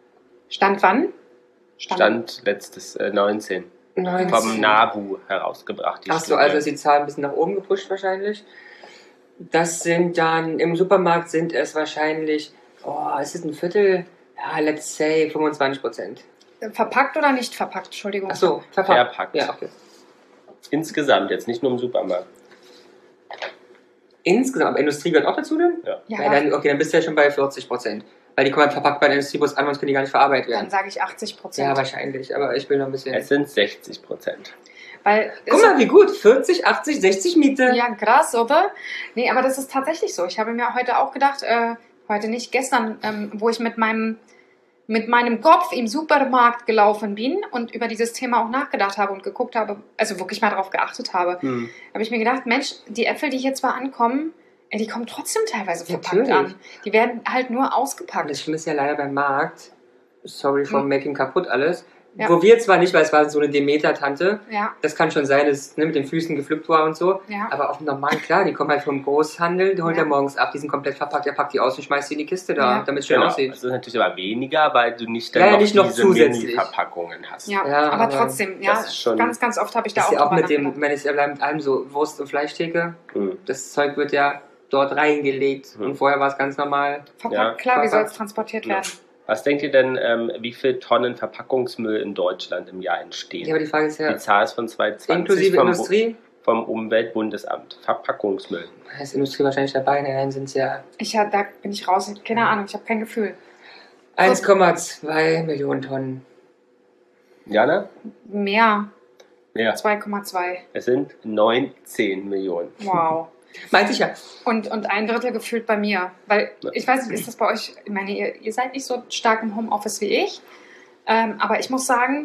Stand wann? Stand letztes äh, neunzehn. neunzehn. Vom NABU herausgebracht. Die Ach so, Studie. also ist die Zahl ein bisschen nach oben gepusht wahrscheinlich. Das sind dann, im Supermarkt sind es wahrscheinlich, oh, ist es ein Viertel? Ja, let's say fünfundzwanzig Prozent. Verpackt oder nicht verpackt? Entschuldigung. Ach so, verpackt. Verpackt. Ja, okay. Insgesamt, jetzt nicht nur im Supermarkt. Insgesamt, aber Industrie gehört auch dazu denn? Ja. Ja, Ja, dann, okay, dann bist du ja schon bei vierzig Prozent. Weil die kommen halt verpackt bei der Industriebus an, sonst können die gar nicht verarbeitet dann werden. sage ich achtzig Prozent. Ja, wahrscheinlich, aber ich will noch ein bisschen. Es sind sechzig Prozent. Weil Guck es- mal, wie gut. vierzig, achtzig, sechzig Miete. Ja, krass, oder? Nee, aber das ist tatsächlich so. Ich habe mir heute auch gedacht, äh, heute nicht, gestern, ähm, wo ich mit meinem, mit meinem Kopf im Supermarkt gelaufen bin und über dieses Thema auch nachgedacht habe und geguckt habe, also wirklich mal darauf geachtet habe, Hm. habe ich mir gedacht, Mensch, die Äpfel, die hier zwar ankommen, ey, die kommen trotzdem teilweise verpackt Natürlich. an. Die werden halt nur Und ausgepackt. das Schlimme ist ja leider beim Markt, sorry for Hm. making kaputt alles, Ja. Wo wir zwar nicht, weil es war so eine Demeter-Tante, Ja, das kann schon sein, dass es ne, mit den Füßen gepflückt war und so, ja. aber auf dem normalen, klar, die kommen halt vom Großhandel, die holt Ja. er morgens ab, die sind komplett verpackt, er packt die aus und schmeißt die in die Kiste da, Ja. damit es schön Genau. aussieht. Das ist natürlich aber weniger, weil du nicht dann Ja, ja, noch nicht noch diese zusätzlich. Mini-Verpackungen hast. Ja, Ja, aber, aber trotzdem, ja, das ist schon- ganz, ganz oft habe ich da Das auch ist ja auch drüber mit dem, nachgedacht. wenn es ja mit allem so Wurst- und Fleischtheke, Mhm. das Zeug wird ja dort reingelegt Mhm. und vorher war es ganz normal. Verpackt, Ja. klar, wie soll es Verpackt. transportiert Ja. werden? Was denkt ihr denn, ähm, wie viel Tonnen Verpackungsmüll in Deutschland im Jahr entstehen? Ja, aber die Frage ist ja, Die Zahl ist von zweitausendzwanzig inklusive vom, Industrie, vom Umweltbundesamt. Verpackungsmüll. da ist Industrie wahrscheinlich dabei, nein, sind es ja Ich, ja, da bin ich raus, keine Ahnung, ich habe kein Gefühl. eins Komma zwei Millionen Tonnen. Jana? Mehr, Ja. zwei Komma zwei. Es sind neunzehn Millionen. Wow. Meinte ich ja. Und, und ein Drittel gefühlt bei mir. Weil, ich weiß nicht, ist das bei euch, ich meine, ihr, ihr seid nicht so stark im Homeoffice wie ich, ähm, aber ich muss sagen,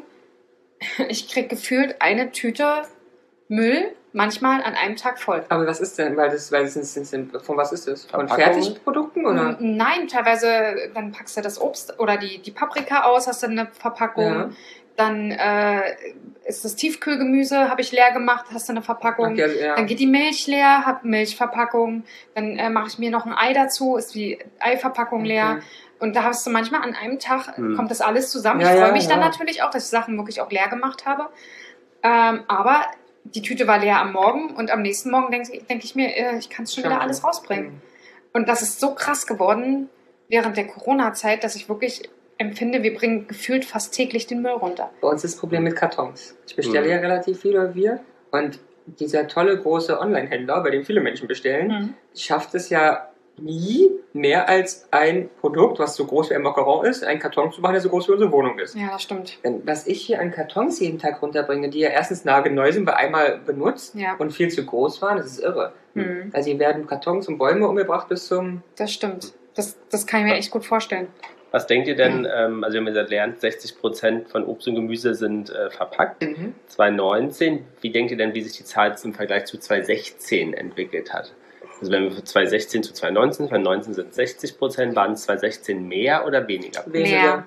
ich kriege gefühlt eine Tüte Müll manchmal an einem Tag voll. Aber was ist denn, weil das, weil das sind, sind, sind, von was ist das? Von Verpackungen? Fertigprodukten oder? N- Nein, teilweise, dann packst du das Obst oder die, die Paprika aus, hast du eine Verpackung. Ja. Dann äh, ist das Tiefkühlgemüse, habe ich leer gemacht, hast du eine Verpackung. Okay, also, ja. Dann geht die Milch leer, hab Milchverpackung. Dann äh, mache ich mir noch ein Ei dazu, ist die Eiverpackung leer. Okay. Und da hast du manchmal an einem Tag, Hm. kommt das alles zusammen. Ja, ich freue ja, mich dann ja. natürlich auch, dass ich Sachen wirklich auch leer gemacht habe. Ähm, aber die Tüte war leer am Morgen und am nächsten Morgen denke denk ich mir, äh, ich kann es schon wieder alles rausbringen. Und das ist so krass geworden während der Corona-Zeit, dass ich wirklich empfinde, wir bringen gefühlt fast täglich den Müll runter. Bei uns ist das Problem mit Kartons. Ich bestelle Mhm. ja relativ viel, oder wir. Und dieser tolle große Online-Händler, bei dem viele Menschen bestellen, Mhm. schafft es ja nie mehr als ein Produkt, was so groß wie ein Macaron ist, einen Karton zu machen, der so groß wie unsere Wohnung ist. Ja, das stimmt. Denn was ich hier an Kartons jeden Tag runterbringe, die ja erstens nagelneu sind, weil einmal benutzt Ja, und viel zu groß waren, das ist irre. mhm. Also hier werden Kartons und Bäume umgebracht bis zum... das stimmt. Das, das kann ich mir echt gut vorstellen. Was denkt ihr denn, ähm, also wir haben ja gelernt, sechzig Prozent von Obst und Gemüse sind äh, verpackt. Mhm. zwanzig neunzehn, wie denkt ihr denn, wie sich die Zahl jetzt im Vergleich zu zwanzig sechzehn entwickelt hat? Also wenn wir von zwanzig sechzehn zu zwanzig neunzehn, zwanzig neunzehn sind sechzig Prozent, waren es zwanzig sechzehn mehr oder weniger? Weniger.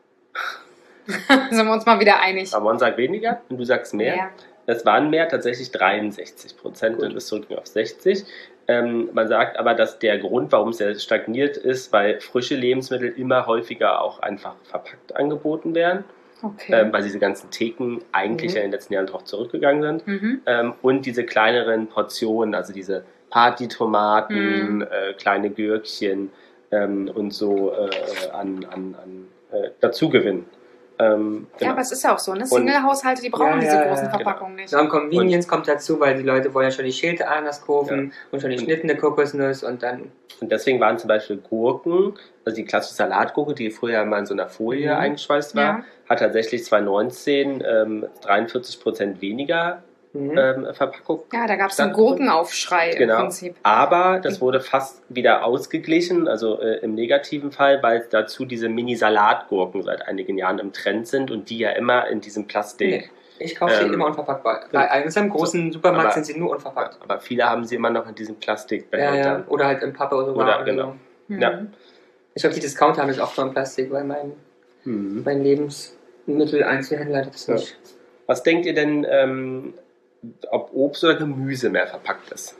Sind wir uns mal wieder einig. Ramon sagt weniger und du sagst mehr. Mehr. Es waren mehr, tatsächlich dreiundsechzig Prozent und es zurück auf sechzig. Ähm, man sagt aber, dass der Grund, warum es ja stagniert ist, weil frische Lebensmittel immer häufiger auch einfach verpackt angeboten werden, Okay. ähm, weil diese ganzen Theken eigentlich Mhm. ja in den letzten Jahren drauf zurückgegangen sind. Mhm. Ähm, und diese kleineren Portionen, also diese Partytomaten, Mhm. äh, kleine Gürkchen ähm, und so äh, an, an, an äh, dazugewinnen. Ähm, Ja, genau. aber es ist ja auch so, ne? Single-Haushalte, die brauchen Ja, diese ja, großen ja, Verpackungen nicht. So, und Convenience kommt dazu, weil die Leute wollen ja schon die schälte Ananas kaufen und schon die Und- schnittene Kokosnuss und dann... Und deswegen waren zum Beispiel Gurken, also die klassische Salatgurke, die früher mal in so einer Folie Mhm. eingeschweißt war, Ja. hat tatsächlich zwanzig neunzehn ähm, dreiundvierzig Prozent weniger Mhm. ähm, Verpackung. Ja, da gab es einen Stattgefunden. Gurkenaufschrei im Genau. Prinzip. Aber das wurde fast wieder ausgeglichen, also äh, im negativen Fall, weil dazu diese Mini-Salatgurken seit einigen Jahren im Trend sind und die ja immer in diesem Plastik. Nee, ich kaufe sie Ähm, immer unverpackt. Bei, bei einem großen Supermarkt aber- sind sie nur unverpackt. Aber viele haben sie immer noch in diesem Ja, Plastikbehälter. ja. Oder halt im Pappe oder so. Oder, genau. Mhm. Ja. Ich glaube, die Discounter haben das auch nur in Plastik, weil mein, Mhm. mein Lebensmittel-Einzelhändler das Ja. nicht. Was denkt ihr denn, ähm, ob Obst oder Gemüse mehr verpackt ist?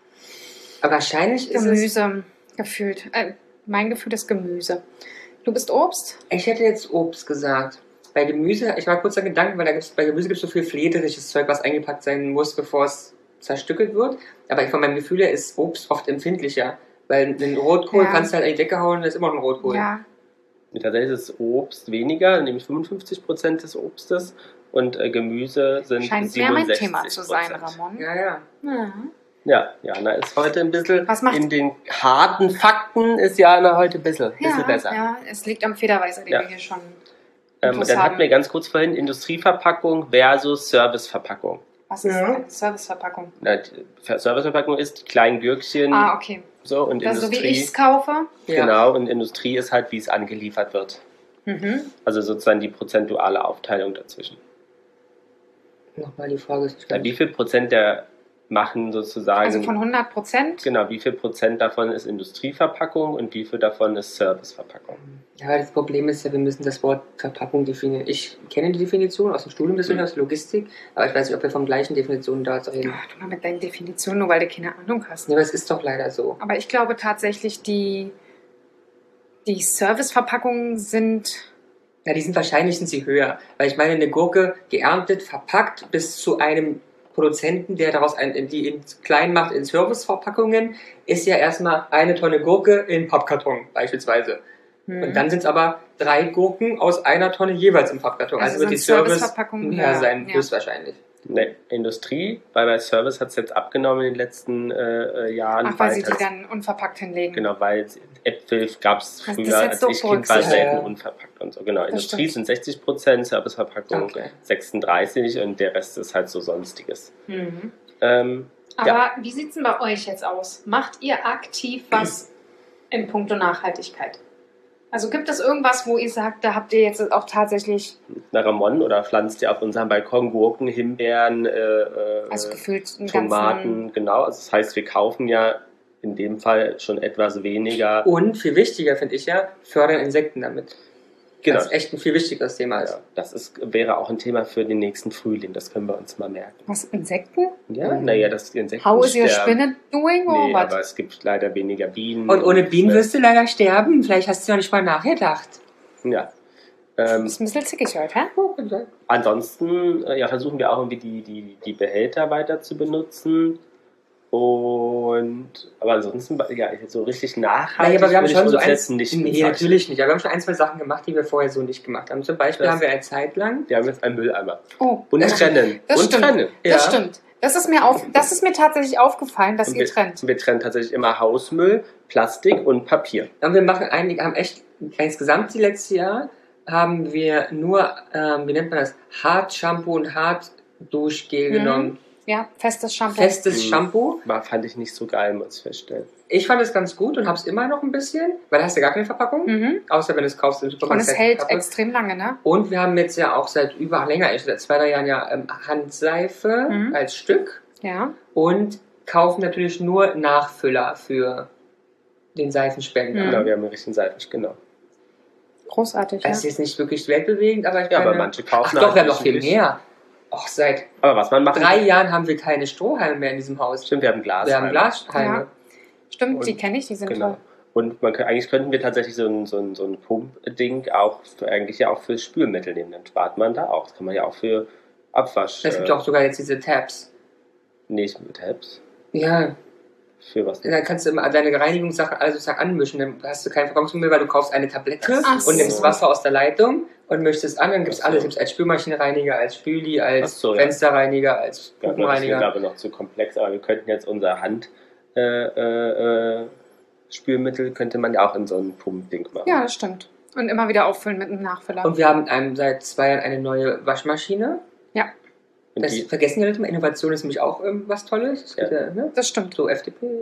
Aber wahrscheinlich ist es... Gemüse gefühlt. Äh, mein Gefühl ist Gemüse. Du bist Obst? Ich hätte jetzt Obst gesagt. Bei Gemüse, ich war kurz an Gedanken, weil da gibt's, bei Gemüse gibt es so viel flederisches Zeug, was eingepackt sein muss, bevor es zerstückelt wird. Aber von meinem Gefühl her ist Obst oft empfindlicher. Weil einen Rotkohl Ja. kannst du halt an die Decke hauen, das ist immer noch ein Rotkohl. Ja. Tatsächlich ist Obst weniger, nämlich fünfundfünfzig Prozent des Obstes und äh, Gemüse sind Scheint mehr mein siebenundsechzig Thema zu sein, Prozent. Ramon. Ja, ja. Ja. Ja, Jana ist heute ein bisschen, Was macht- in den harten Fakten ist Jana heute ein bisschen, bisschen Ja, besser. ja, es liegt am Federweißer, den Ja. wir hier schon Ähm, Infos und dann haben. hatten wir ganz kurz vorhin Industrieverpackung versus Serviceverpackung. Was ist Ja. eine Serviceverpackung? Na, die Serviceverpackung ist die kleinen Gürkchen Ah, okay. so und Das ist so wie Industrie. ich es kaufe. Ja. Genau, und Industrie ist halt, wie es angeliefert wird. Mhm. Also sozusagen die prozentuale Aufteilung dazwischen. Nochmal die Frage. Ist nicht Na, ganz- wie viel Prozent der machen sozusagen... Also von hundert Prozent? Genau, wie viel Prozent davon ist Industrieverpackung und wie viel davon ist Serviceverpackung? Ja, das Problem ist ja, wir müssen das Wort Verpackung definieren. Ich kenne die Definition aus dem Studium, das ist aus Logistik, aber ich weiß nicht, ob wir vom gleichen Definitionen da reden. Ach, du mal mit deinen Definitionen, nur weil du keine Ahnung hast. Ja, aber es ist doch leider so. Aber ich glaube tatsächlich, die, die Serviceverpackungen sind... Ja, die sind wahrscheinlich sind sie höher, weil ich meine, eine Gurke geerntet, verpackt bis zu einem Produzenten, der daraus ein, die in klein macht in Serviceverpackungen, ist ja erstmal eine Tonne Gurke in Pappkarton beispielsweise. Hm. Und dann sind es aber drei Gurken aus einer Tonne jeweils im Pappkarton. Also, Also wird die sind Service Serviceverpackungen mehr höher, sein, ja. höchstwahrscheinlich. Ne, Industrie, weil bei Service hat es jetzt abgenommen in den letzten äh, Jahren. Ach, weil sie das- die dann unverpackt hinlegen. Genau, weil Äpfel gab es Hast du früher, das jetzt als doch ich Kind war, berücksichtigt? selten Ja, ja. unverpackt und so. Genau, Das Industrie stimmt. sind sechzig Prozent, Serviceverpackung Okay. sechsunddreißig und der Rest ist halt so Sonstiges. Mhm. Ähm, Aber ja, wie sieht es denn bei euch jetzt aus? Macht ihr aktiv was in puncto Nachhaltigkeit? Also gibt es irgendwas, wo ihr sagt, da habt ihr jetzt auch tatsächlich, na Ramon oder pflanzt ihr auf unserem Balkon Gurken, Himbeeren, äh, äh, also gefühlt einen Tomaten, ganzen... genau. Also das heißt, wir kaufen ja in dem Fall schon etwas weniger. Und viel wichtiger finde ich ja, fördern Insekten damit. Genau. Das ist echt ein viel wichtigeres Thema. Ja, das ist, wäre auch ein Thema für den nächsten Frühling, das können wir uns mal merken. Was, Insekten? Ja, Mhm. naja, dass die Insekten How is your sterben. spinnet doing or Nee, what? aber es gibt leider weniger Bienen. Und ohne Bienen äh, wirst du leider sterben. Vielleicht hast du noch nicht mal nachgedacht. Ja. Ähm, Das ist ein bisschen zickig heute, hä? ansonsten äh, ja, versuchen wir auch irgendwie die, die, die Behälter weiter zu benutzen. Und aber ansonsten, ja, so richtig nachhaltig Naja, aber wir haben würde ich schon so uns ein, jetzt nicht nee, bezeichnen. natürlich nicht. Aber wir haben schon ein, zwei Sachen gemacht, die wir vorher so nicht gemacht haben. Zum Beispiel Das- haben wir eine Zeit lang, Wir haben jetzt einen Mülleimer. Oh, Und das, trennen. das und stimmt. trennen. Ja. das stimmt. Das ist mir auf, das ist mir tatsächlich aufgefallen, dass Und ihr wir, trennt. wir trennen tatsächlich immer Hausmüll, Plastik und Papier. und wir machen einige, haben echt insgesamt die letzte Jahr haben wir nur, ähm, wie nennt man das, Hart-Shampoo und Hart-Duschgel Mhm. genommen. Ja, festes Shampoo. Festes Mhm. Shampoo. War, fand ich nicht so geil, muss ich feststellen. Ich fand es ganz gut und habe es immer noch ein bisschen, weil da hast du gar keine Verpackung, Mhm. außer wenn du es kaufst im Supermarkt. Und es feste hält Kappe. extrem lange, ne? Und wir haben jetzt ja auch seit über länger, eigentlich seit zwei, drei Jahren ja ähm, Handseife Mhm. als Stück Ja. und kaufen natürlich nur Nachfüller für den Seifenspender. Mhm. Genau, wir haben einen richtigen Seiten, genau. Großartig, ja. Das ist jetzt nicht wirklich weltbewegend, aber ich Ja, meine... aber manche kaufen Ach doch, wir haben halt noch viel nicht. mehr. Och, seit Aber was man machen drei Jahren haben wir keine Strohhalme mehr in diesem Haus. Stimmt, wir haben Glas. Wir haben Glashalme. Ja. Stimmt, Und- die kenne ich, die sind Genau. toll. Und man, kann- eigentlich könnten wir tatsächlich so ein, so ein, so ein Pumpding auch für, eigentlich ja auch für Spülmittel nehmen. Dann spart man da auch. Das kann man ja auch für Abwasch. Es gibt äh, auch sogar jetzt diese Tabs. nicht mit Tabs. Ja, Für was? dann kannst du immer deine Reinigungssachen alle sozusagen anmischen. Dann hast du kein Verpackungsmüll, weil du kaufst eine Tablette Ach und so. nimmst Wasser aus der Leitung und mischst es an. Dann gibt es Ach so. alles. Gibt's als Spülmaschinenreiniger, als Spüli, als Ach so, ja. Fensterreiniger, als Ja, das ist mir, Fugenreiniger. glaube ich, noch zu komplex. Aber wir könnten jetzt unser Hand äh, äh, äh, Spülmittel könnte man ja auch in so ein Pumpding machen. Ja, das stimmt. Und immer wieder auffüllen mit einem Nachfüller. Und wir haben einem seit zwei Jahren eine neue Waschmaschine. Ja, Und Das die, vergessen die Leute mal. Innovation ist nämlich auch ähm, was Tolles. Es gibt Ja. ja, ne? das stimmt. So F D P.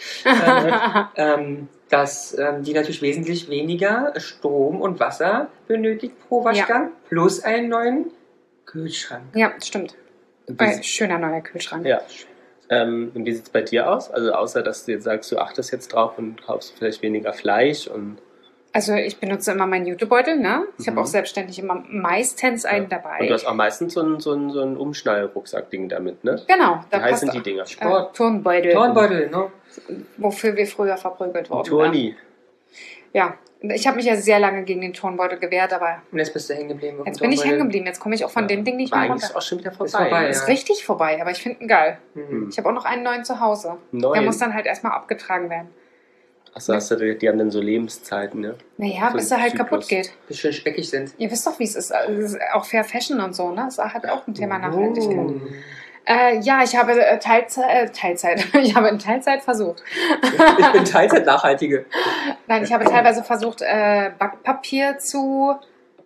Halt. ähm, dass ähm, die natürlich wesentlich weniger Strom und Wasser benötigt pro Waschgang. Plus einen neuen Kühlschrank. Ja, stimmt. und wie, Ein schöner neuer Kühlschrank. ja. Ähm, und wie sieht es bei dir aus? Also außer, dass du jetzt sagst, du achtest jetzt drauf und kaufst vielleicht weniger Fleisch und Also ich benutze immer meinen Jutebeutel, ne? Ich habe Mhm. auch selbstständig immer meistens einen Ja. dabei. Und du hast auch meistens so ein, so ein, so ein Umschnallrucksack-Ding damit, ne? Genau, Wie da passt heißen die Dinger? äh, Turnbeutel, Turnbeutel, ne? wofür wir früher verprügelt wurden. Turni. Ja, ich habe mich ja sehr lange gegen den Turnbeutel gewehrt, aber Und jetzt bist du hängen geblieben. auf dem jetzt bin ich Turnbeutel. hängen geblieben. Jetzt komme ich auch von Ja. dem Ding nicht Aber mehr eigentlich ist runter. auch schon wieder vorbei. Ist vorbei, ne? ja. Ist richtig vorbei, aber ich finde ihn geil. Mhm. Ich habe auch noch einen neuen zu Hause. Neuen? Der muss dann halt erstmal abgetragen werden. Achso, hast du, die haben dann so Lebenszeiten, ne? Naja, So bis er halt Zyklus. kaputt geht. Bis schön speckig sind. Ihr wisst doch, wie es ist. Also, es ist auch Fair Fashion und so, ne? Das ist halt auch ein Thema Nachhaltigkeit. Oh. Äh, ja, ich habe äh, Teilzeit, äh, Teilzeit. Ich habe in Teilzeit versucht. Ich bin Teilzeit-Nachhaltige. Nein, ich habe teilweise versucht, äh, Backpapier zu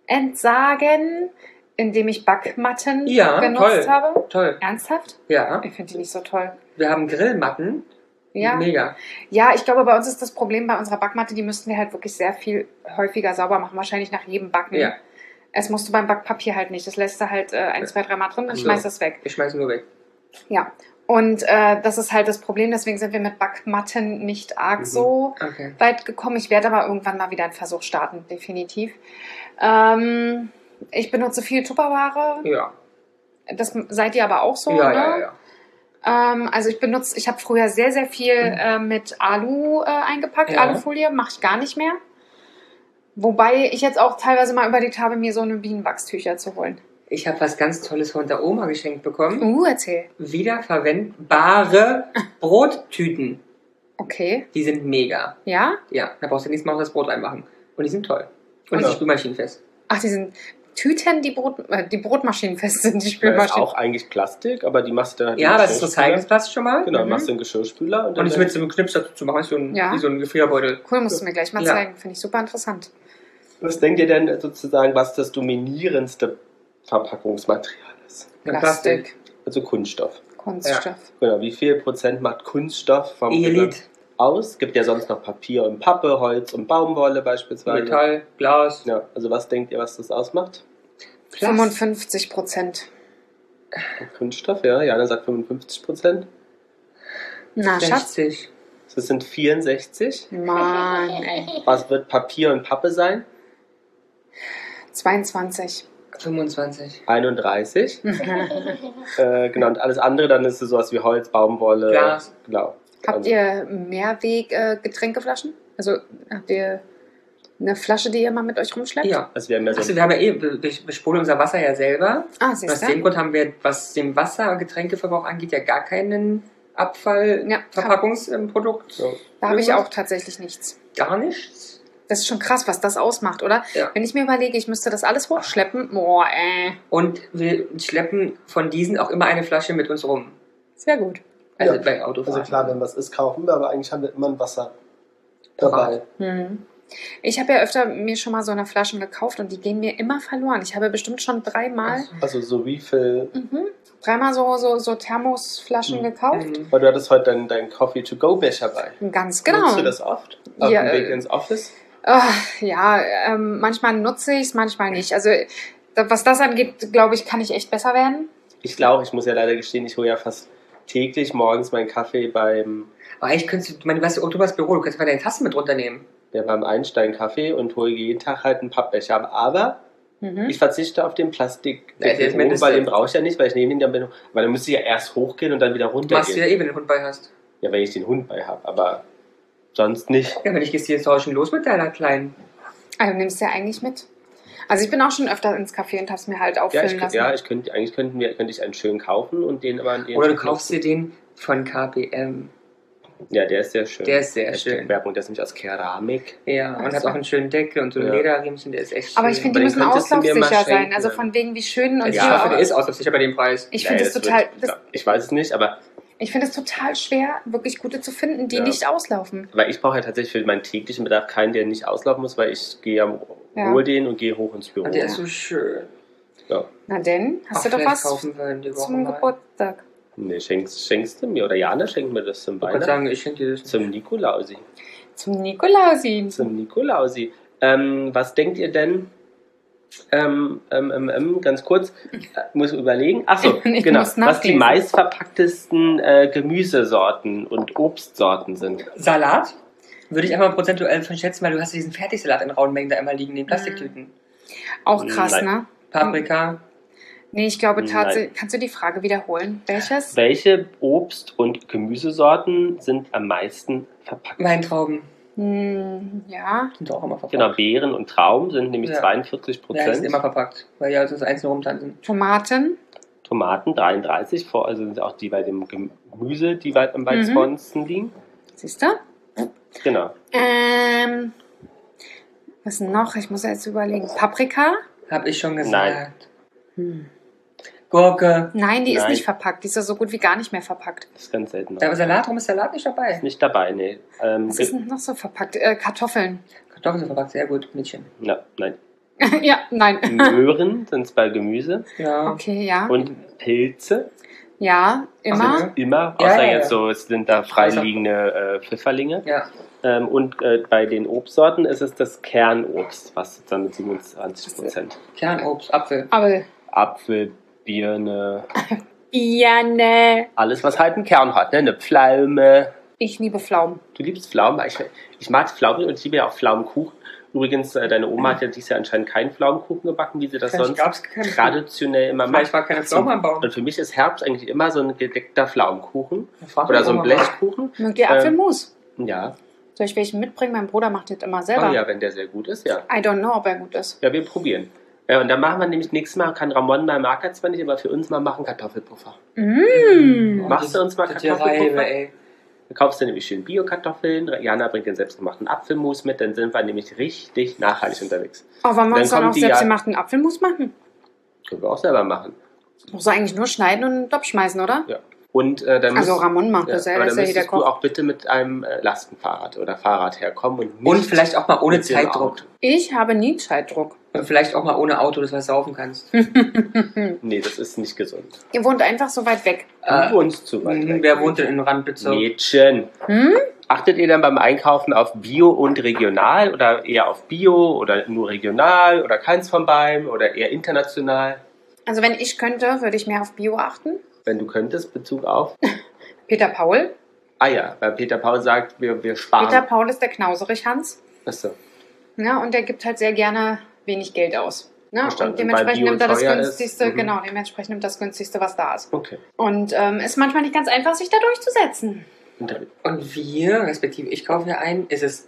entsagen, indem ich Backmatten Ja, genutzt toll. habe. Toll. Ernsthaft? Ja. Ich finde die nicht so toll. Wir haben Grillmatten. Ja. Mega. Ja, ich glaube, bei uns ist das Problem bei unserer Backmatte, die müssten wir halt wirklich sehr viel häufiger sauber machen, wahrscheinlich nach jedem Backen. Ja. Es musst du beim Backpapier halt nicht. Das lässt du halt äh, ein, zwei, drei Mal drin und Ach so. schmeißt das weg. Wir schmeißen nur weg. Ja. Und äh, das ist halt das Problem, deswegen sind wir mit Backmatten nicht arg Mhm. so Okay. weit gekommen. Ich werde aber irgendwann mal wieder einen Versuch starten, definitiv. Ähm, ich benutze viel Tupperware. Ja. Das seid ihr aber auch so, ja, oder? ja, ja. Ähm, also ich benutze, ich habe früher sehr, sehr viel äh, mit Alu äh, eingepackt, Ja. Alufolie, mache ich gar nicht mehr. Wobei ich jetzt auch teilweise mal überlegt habe, mir so eine Bienenwachstücher zu holen. Ich habe was ganz Tolles von der Oma geschenkt bekommen. Uh, erzähl. Wiederverwendbare Brottüten. Okay. Die sind mega. Ja? Ja, da brauchst du nächstes Mal auch das Brot reinmachen. Und die sind toll. Und die Ja. sind spülmaschinenfest. Ach, die sind Tüten, die, Brot, äh, die Brotmaschinen fest sind, die Das ist Spülmaschinen. auch eigentlich Plastik, aber die machst du dann halt Ja, im das ist Geschirrspüler. Recyclingsplatz schon mal. Genau, Mhm. machst du einen Geschirrspüler und Und dann das mit so einem Knips dazu zu machen, ist so ein, Ja. wie so ein Gefrierbeutel. Cool, musst du mir gleich mal Ja. zeigen. Finde ich super interessant. Was denkt ihr denn sozusagen, was das dominierendste Verpackungsmaterial ist? Ein Plastik, Also Kunststoff. Kunststoff. Genau, wie viel Prozent macht Kunststoff vom Elit, Gesamt aus? Gibt ja sonst noch Papier und Pappe, Holz und Baumwolle beispielsweise. Metall, Glas, Ja, also was denkt ihr, was das ausmacht? Plast. fünfundfünfzig Prozent. Kunststoff, ja, Jana sagt fünfundfünfzig Prozent. Na, Schatz. sechzig. Das sind vierundsechzig. Mann, ey. Was wird Papier und Pappe sein? zweiundzwanzig. fünfundzwanzig. einunddreißig. Äh, genau, und alles andere, dann ist es sowas wie Holz, Baumwolle. Glas. Genau. Habt Also, ihr Mehrweg-Getränkeflaschen? Also habt ihr eine Flasche, die ihr mal mit euch rumschleppt? Ja. also wir haben ja so Achso, wir haben ja eh, wir wir bespulen unser Wasser ja selber. Ah, Aus siehst dem du? Grund haben wir, was den Wasser- und Getränkeverbrauch angeht, ja gar keinen Ja, Abfall-Verpackungsprodukt. so. Da habe ich Irgendwas? auch tatsächlich nichts. Gar nichts. Das ist schon krass, was das ausmacht, oder? Ja. Wenn ich mir überlege, ich müsste das alles hochschleppen, boah, äh. Und wir schleppen von diesen auch immer eine Flasche mit uns rum. Sehr gut. Also Ja. bei Autofahren. Also klar, wenn was ist, kaufen wir, aber eigentlich haben wir immer ein Wasser dabei. Hm. Ich habe ja öfter mir schon mal so eine Flaschen gekauft und die gehen mir immer verloren. Ich habe bestimmt schon dreimal, Also so Refill. mhm, dreimal so, so, so Thermosflaschen Mhm. gekauft. Mhm. Weil du hattest heute deinen dein Coffee-to-go-Becher bei. Ganz genau. Nutzt du das oft? Auf Ja, dem Weg äh, ins Office? Ach, ja, ähm, manchmal nutze ich es, manchmal nicht. Also da- was das angeht, glaube ich, kann ich echt besser werden. Ich glaube, ich muss ja leider gestehen, ich hole ja fast täglich morgens meinen Kaffee beim, Aber ich könnte, ich meine, weißt du, Thomas Büro, du könntest mal deine Tassen mit runternehmen. ja, beim Einstein-Kaffee und hole jeden Tag halt einen Pappbecher. Aber Mhm. ich verzichte auf den Plastik, Ja, der ist oben, mindestens- weil den brauche ich ja nicht, weil ich nehme den dann, weil dann müsste ich ja erst hochgehen und dann wieder Machst du ja runtergehen. eh, wenn du den Hund bei hast. Ja, wenn ich den Hund bei habe, aber sonst nicht. Ja, wenn ich gehst du jetzt auch schon los mit deiner kleinen. Also du nimmst ja eigentlich mit. Also ich bin auch schon öfter ins Café und habe es mir halt Ja, auffüllen ich, lassen. ja, ich könnte, eigentlich könnten wir, könnte ich einen schön kaufen und den aber... Den Oder du kaufst dir den von K P M. Ja, der ist sehr schön. Der ist sehr Echt schön. Werbung, der ist nämlich aus Keramik. Ja, und Ach hat so. auch einen schönen Deckel und so ein Ja. Lederriemchen, der ist echt schön. Aber ich finde, die Aber den müssen könntest du mir mal auslaufsicher sein. schenken. Also von wegen wie schön und ja, so. ich hoffe, der ist auslaufsicher bei dem Preis. Ich Nee, finde es das total, wird- das, ich weiß es nicht, aber, ich finde es total schwer, wirklich gute zu finden, die Ja. nicht auslaufen. aber ich brauche ja tatsächlich für meinen täglichen Bedarf keinen, der nicht auslaufen muss, weil ich gehe ja, Ja. hol den und gehe hoch ins Büro. Und der ist so schön. Ja. Na denn, hast Ach, du doch vielleicht was kaufen wir ihn die Woche zum mal. Geburtstag. Nee, schenkst, schenkst du mir oder Jana schenkt mir das zum Ich kann Weihnachten? sagen, ich schenke dir das. Zum Nikolausi. Zum Nikolausi. Zum Nikolausi. Ähm, was denkt ihr denn? Ähm, ähm, ähm, ähm, ganz kurz, äh, muss überlegen. Achso, Ich genau. muss Was die nachlesen. meistverpacktesten äh, Gemüsesorten und Obstsorten sind. Salat? Würde ich einmal prozentuell von schätzen, weil du hast diesen Fertigsalat in rauen Mengen da immer liegen, in den Plastiktüten. Auch krass, Nein. ne? Paprika, Nee, ich glaube Nein. tatsächlich. Kannst du die Frage wiederholen? Welches? Welche Obst- und Gemüsesorten sind am meisten verpackt? Weintrauben. Hm, ja. Sind auch immer verpackt. Genau, Beeren und Trauben sind nämlich Ja. zweiundvierzig Ja, die Prozent. sind immer verpackt, weil ja sonst einzeln rumtanzen. Tomaten. Tomaten dreiunddreißig, vor, also sind auch die bei dem Gemüse, die weit am weit Mhm. vornsten liegen. Siehst du? Genau. Ähm. Was noch? Ich muss jetzt überlegen. Paprika? Hab ich schon gesagt. Nein. Hm. Gurke. Nein, die ist Nein. nicht verpackt. Die ist ja so gut wie gar nicht mehr verpackt. Das ist ganz selten. Aber Salat, warum ist Salat nicht dabei? Nicht dabei, nee. Ähm, Was ist denn noch so verpackt? Äh, Kartoffeln. Kartoffeln sind verpackt, sehr gut, Mädchen. ja, nein. ja, nein. Möhren sind es bei Gemüse. Mhm. Ja. Okay, ja. Und Pilze Ja, immer. Ach, immer, Ja, außer ja, jetzt ja. so, es sind da freiliegende äh, Pfifferlinge. Ja. Ähm, und äh, bei den Obstsorten ist es das Kernobst, was dann mit siebenundzwanzig Prozent. Kernobst, Apfel. Aber Apfel, Birne, Ja, ne. Alles, was halt einen Kern hat, ne? Eine Pflaume. Ich liebe Pflaumen. Du liebst Pflaumen? Ich, ich mag Pflaumen und ich liebe ja auch Pflaumenkuchen. Übrigens, äh, deine Oma hat ja dieses Jahr anscheinend keinen Pflaumenkuchen gebacken, wie sie das Vielleicht sonst gab's keinen traditionell immer macht. Vielleicht war keine Pflaume am Baum. Und für mich ist Herbst eigentlich immer so ein gedeckter Pflaumenkuchen. Frag Oder die so ein Oma Blechkuchen. Mögt ihr Ähm, Apfelmus? Ja. Soll ich welchen mitbringen? Mein Bruder macht das immer selber. Oh ja, wenn der sehr gut ist, ja. I don't know, ob er gut ist. Ja, wir probieren. Ja, und dann machen wir nämlich nächstes Mal, kann Ramon mal, mag er zwar nicht, aber für uns mal machen Kartoffelpuffer. Mm. Machst du uns mal Das ist ja Kartoffelpuffer? Reibe, ey. Dann kaufst du nämlich schön Bio-Kartoffeln. Jana bringt den selbstgemachten Apfelmus mit, dann sind wir nämlich richtig nachhaltig unterwegs. Oh, wollen wir Dann uns dann kommen auch die selbstgemachten Apfelmus machen? Können wir auch selber machen. Muss er eigentlich nur schneiden und in den Topf schmeißen, oder? Ja. Und äh, dann Also musst- Ramon macht ja, das ja, aber das dann ist ja hier der müsstest du Koch. auch bitte mit einem äh, Lastenfahrrad oder Fahrrad herkommen. Und, nicht Und vielleicht auch mal ohne mit dem Zeitdruck. Auto. Ich habe nie Zeitdruck. Und vielleicht auch mal ohne Auto, dass du was saufen kannst. Nee, das ist nicht gesund. Ihr wohnt einfach so weit weg. Du Äh, wohnst zu weit weg. Wer wohnt denn in Randbezirk? Mädchen. Hm? Achtet ihr dann beim Einkaufen auf Bio und regional oder eher auf Bio oder nur regional oder keins von beiden oder eher international? Also wenn ich könnte, würde ich mehr auf Bio achten. Wenn du könntest, Bezug auf? Peter Paul. Ah ja, weil Peter Paul sagt, wir, wir sparen. Peter Paul ist der Knauserich-Hans. Achso. Ja, und der gibt halt sehr gerne wenig Geld aus. Ne? Verstanden. Und dementsprechend Weil Bio nimmt er das teuer ist. günstigste, Mhm. genau, dementsprechend nimmt das günstigste, was da ist. Okay. Und ähm, ist manchmal nicht ganz einfach, sich da durchzusetzen. Und Und wir, respektive ich kaufe mir ein, ist es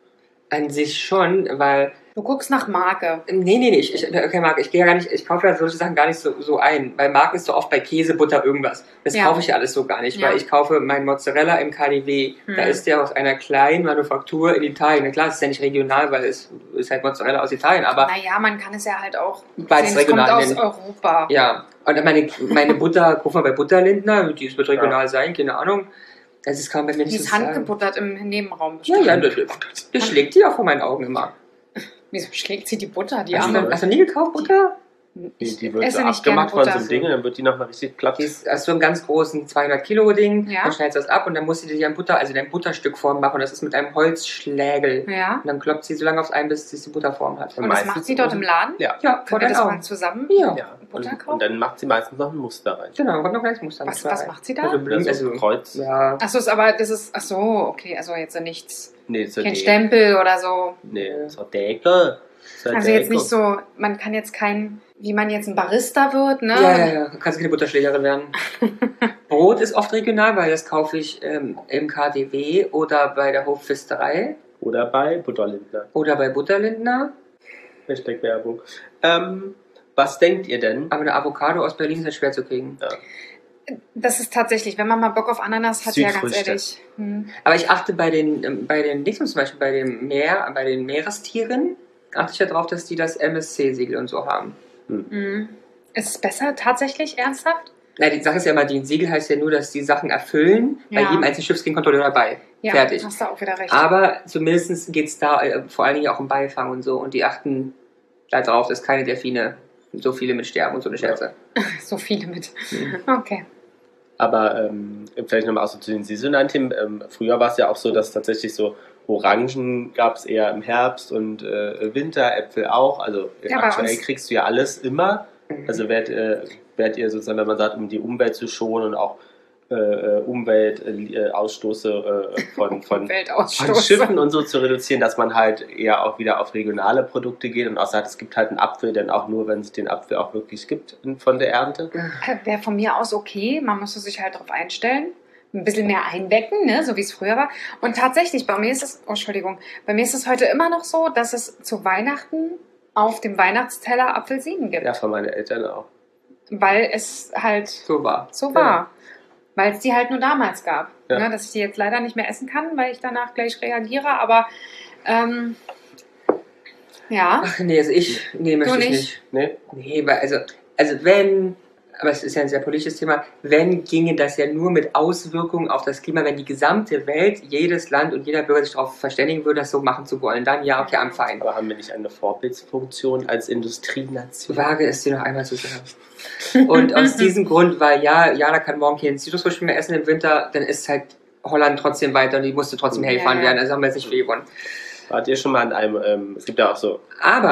an sich schon, weil Du guckst nach Marke. Nee, nee, nee, ich, ich, okay, Marc, ich gehe ja gar nicht, ich kaufe ja solche Sachen gar nicht so, so ein. Weil Marken ist so oft bei Käse, Butter, irgendwas. Das Ja. kaufe ich ja alles so gar nicht, Ja. weil ich kaufe meinen Mozzarella im K D W. Hm. Da ist der aus einer kleinen Manufaktur in Italien. Na klar, es ist ja nicht regional, weil es ist halt Mozzarella aus Italien, aber Naja, man kann es ja halt auch Beides sehen, es kommt regional aus nennen. Europa. ja. Und meine, meine Butter, guck mal bei Butterlindner, die wird regional sein, keine Ahnung. Das ist kaum bei mir Die nicht ist zu sagen. handgebuttert im Nebenraum Ja, bestimmt. ja, das, das schlägt die auch vor meinen Augen immer. Wieso schlägt sie die Butter, die Hast arme? du, hast du nie gekauft, Butter? die, die wird esse so nicht gerne abgemacht von so Butter. einem Ding und dann wird die nochmal richtig platt. Die ist aus so einem ganz großen zweihundert Kilo Ding. Ja. Dann schneidest du das ab und dann musst du dir ein Butter, also dein Butterstückform machen. Das ist mit einem Holzschlägel. Ja. Und dann kloppt sie so lange aufs ein, bis sie die Butterform hat. Und das meistens macht sie dort im Laden? Ja. Ja, vor Können wir deinen das mal Augen. zusammen? Ja. Ja. Butter Und, kaufen? und dann macht sie meistens noch ein Muster rein. Genau, kommt noch gleich Muster. Was, mit was rein. macht sie da? Also, Oder Blumen, so also, ein Kreuz. ja. Achso, ist aber das ist, achso, okay, also jetzt nichts, Nee, so kein die- Stempel oder so. Nee, so Decke. So Also Decke. jetzt nicht so, man kann jetzt kein, wie man jetzt ein Barista wird, ne? Ja, ja, ja. Du kannst keine Butterschlägerin werden. Brot ist oft regional, weil das kaufe ich ähm, im K D W oder bei der Hofpfisterei Oder bei Butterlindner. oder bei Butterlindner. Hashtag Werbung. Ähm, was denkt ihr denn? Aber eine Avocado aus Berlin ist halt schwer zu kriegen. Das ist tatsächlich, wenn man mal Bock auf Ananas hat, ja ganz Südfrüchte. ehrlich. Hm. Aber ich achte bei den, ähm, bei den, nicht zum Beispiel bei dem Meer, bei den Meerestieren, achte ich ja drauf, dass die das M S C-Siegel und so haben. Hm. Ist es besser tatsächlich, ernsthaft? Na, die Sache ist ja immer, die Siegel heißt ja nur, dass die Sachen erfüllen, bei Ja. jedem einzelnen Schiffsgegenkontrolleur dabei. Ja, Fertig. hast du auch wieder recht. Aber zumindest geht es da äh, vor allen Dingen auch um Beifang und so. Und die achten da drauf, dass keine Delfine so viele mit sterben und so eine Scherze. So viele mit. Mhm. Okay. Aber ähm, vielleicht nochmal auch so zu den saisonalen Themen. Ähm, früher war es ja auch so, dass tatsächlich so Orangen gab es eher im Herbst und äh, Winter, Äpfel auch. Also Ja, bei aktuell uns- kriegst du ja alles immer. Mhm. Also werdet, äh, werdet ihr sozusagen, wenn man sagt, um die Umwelt zu schonen und auch äh, äh, Umweltausstoße äh, von, von, von Weltausstoß. Schiffen und so zu reduzieren, dass man halt eher auch wieder auf regionale Produkte geht und auch sagt, es gibt halt einen Apfel, denn auch nur, wenn es den Apfel auch wirklich gibt in- von der Ernte. Wäre von mir aus okay. Man musste sich halt darauf einstellen. Ein bisschen mehr einwecken, ne? So wie es früher war. Und tatsächlich, bei mir ist es, oh, Entschuldigung, bei mir ist es heute immer noch so, dass es zu Weihnachten auf dem Weihnachtsteller Apfelsinen gibt. Ja, von meinen Eltern auch. Weil es halt So war. so war. Weil es die halt nur damals gab. Ja. Ne? Dass ich die jetzt leider nicht mehr essen kann, weil ich danach gleich reagiere. Aber ähm, ja, Ach nee, also ich, nee, möchte Du ich nicht? nicht. Nee? Nee, weil, also, also wenn, aber es ist ja ein sehr politisches Thema, wenn ginge das ja nur mit Auswirkungen auf das Klima, wenn die gesamte Welt, jedes Land und jeder Bürger sich darauf verständigen würde, das so machen zu wollen, dann ja, okay, am Fein. Aber haben wir nicht eine Vorbildsfunktion als Industrienation? Wage es dir noch einmal zu sagen. Und aus diesem Grund, weil ja, Jana kann morgen keine Zitrusfrüchte mehr essen im Winter, dann ist halt Holland trotzdem weiter und die musste trotzdem Ja, hergefahren ja. werden, also haben wir jetzt nicht viel gewonnen. Wart ihr schon mal an einem, ähm, es gibt ja auch so, Aber ja,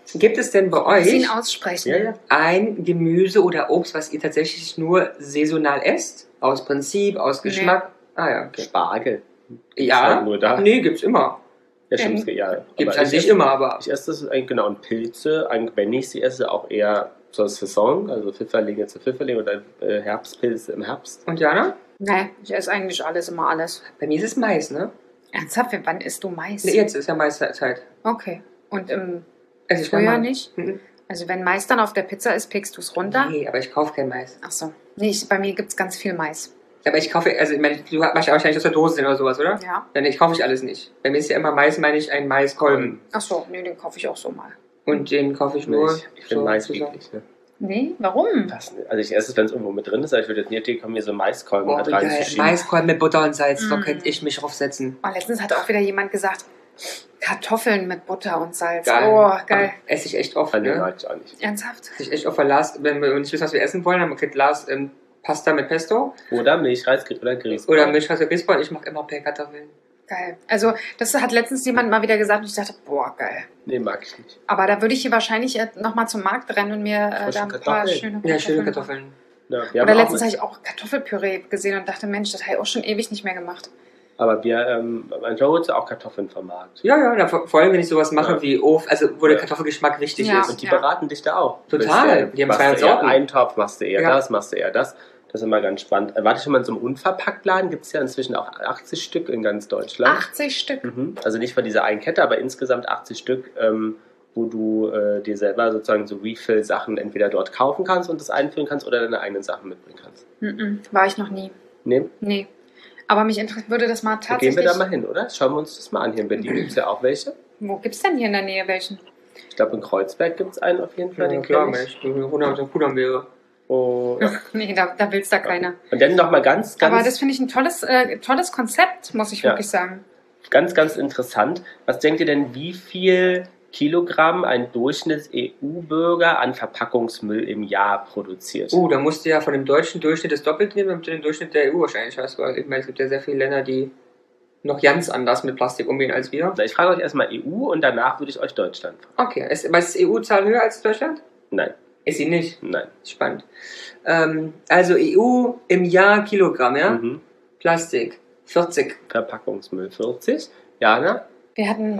Gibt es denn bei Ich muss ihn euch aussprechen. Ja, ja. ein Gemüse oder Obst, was ihr tatsächlich nur saisonal esst? Aus Prinzip, aus Nee. Geschmack? Ah ja, okay. Spargel. Ja, halt nur da. nee, gibt's immer. Ja, stimmt. Ähm, Ja, Gibt's aber an ich sich esse- immer, aber Ich esse das eigentlich genau. Und Pilze, eigentlich, wenn ich sie esse, auch eher zur Saison, also Pfifferlinge zu Pfifferlinge oder äh, Herbstpilze im Herbst. Und Jana? Nee, ich esse eigentlich alles, immer alles. Bei mir ist es Mais, ne? Ernsthaft, wann isst du Mais? Nee, jetzt ist ja Maiszeit. Okay. Und im Also ich Frühjahr kann mal- nicht? Mhm. Also wenn Mais dann auf der Pizza ist, pickst du es runter? Nee, aber ich kaufe kein Mais. Ach so. Nee, ich, bei mir gibt es ganz viel Mais. Aber ich kaufe, also ich meine, du machst ja wahrscheinlich aus der Dose oder sowas, oder? Ja. Dann ich kaufe ich alles nicht. Bei mir ist ja immer Mais, meine ich, ein Maiskolben. Ach so, nee, den kaufe ich auch so mal. Und den kaufe ich Nee, nur. ich ich finde so Mais zusammen. eklig. Ne? Nee, warum? Was, ne? Also ich esse es, wenn es irgendwo mit drin ist, aber ich würde jetzt nicht die kommen, mir so Maiskolben Boah, halt wie geil. reinzuschieben. Maiskolben mit Butter und Salz, da Mm. könnte ich mich draufsetzen. Oh, letztens hat auch wieder jemand gesagt, Kartoffeln mit Butter und Salz. Geil. Oh, geil. Esse ich echt oft, Ah, nee, ne? mag ich auch nicht. Ernsthaft? Esse ich echt oft, weil Lars, wenn wir nicht wissen, was wir essen wollen, dann kriegt Lars ähm, Pasta mit Pesto Oder Milchreis oder Grießbrot. oder Milchreis mit Grießbrot. Ich mache immer Pellkartoffeln. Geil. Also, das hat letztens jemand mal wieder gesagt und ich dachte, boah, geil. Nee, mag ich nicht. Aber da würde ich hier wahrscheinlich äh, nochmal zum Markt rennen und mir äh, Frische da ein paar Kartoffeln. schöne Ja, schöne machen. Kartoffeln. Ja, wir haben Oder auch letztens habe mit, ich auch Kartoffelpüree gesehen und dachte, Mensch, das habe ich auch schon ewig nicht mehr gemacht. aber wir, ähm, mein Joe holt auch Kartoffeln vom Markt. Ja, ja, da, vor allem wenn ich sowas mache Ja. wie Of, also wo der Ja. Kartoffelgeschmack wichtig Ja. ist. Und die Ja. beraten dich da auch. Total. Bist, Die haben machst zweihundert du eher Sorten. Eintopf, machst du eher Ja. das, machst du eher das. Das ist immer ganz spannend. Äh, Warte schon mal in so einem Unverpacktladen, gibt es ja inzwischen auch achtzig Stück in ganz Deutschland. achtzig Stück. Mhm. Also nicht von dieser einen Kette, aber insgesamt achtzig Stück, ähm, wo du äh, dir selber sozusagen so Refill-Sachen entweder dort kaufen kannst und das einführen kannst oder deine eigenen Sachen mitbringen kannst. Mhm. War ich noch nie. Nee, Nee. Aber mich interessiert, würde das mal da gehen tatsächlich... wir da mal hin, oder? Schauen wir uns das mal an. Hier in Berlin gibt es ja auch welche. Wo gibt es denn hier in der Nähe welchen? Ich glaube, in Kreuzberg gibt es einen auf jeden Fall, Ja, den klar, kenn ich. Mensch. Ich bin hundert Prozent Kudam wäre. Oh, ja. Nee, da, da willst du da keiner. Und dann nochmal ganz, ganz, Aber das finde ich ein tolles, äh, tolles Konzept, muss ich Ja. wirklich sagen. ganz, ganz interessant. Was denkt ihr denn, wie viel Kilogramm ein Durchschnitts-E U-Bürger an Verpackungsmüll im Jahr produziert? Oh, da musst du ja von dem deutschen Durchschnitt das Doppelte nehmen, damit du den Durchschnitt der E U wahrscheinlich hast. Weil ich meine, es gibt ja sehr viele Länder, die noch ganz anders mit Plastik umgehen als wir. Na, ich frage euch erstmal E U und danach würde ich euch Deutschland fragen. Okay, ist, aber ist die E U-Zahl höher als Deutschland? Nein, Ist sie nicht. nein. Spannend. Ähm, also E U im Jahr Kilogramm, ja? Mhm. Plastik vierzig. Verpackungsmüll vierzig. Jana, Wir hatten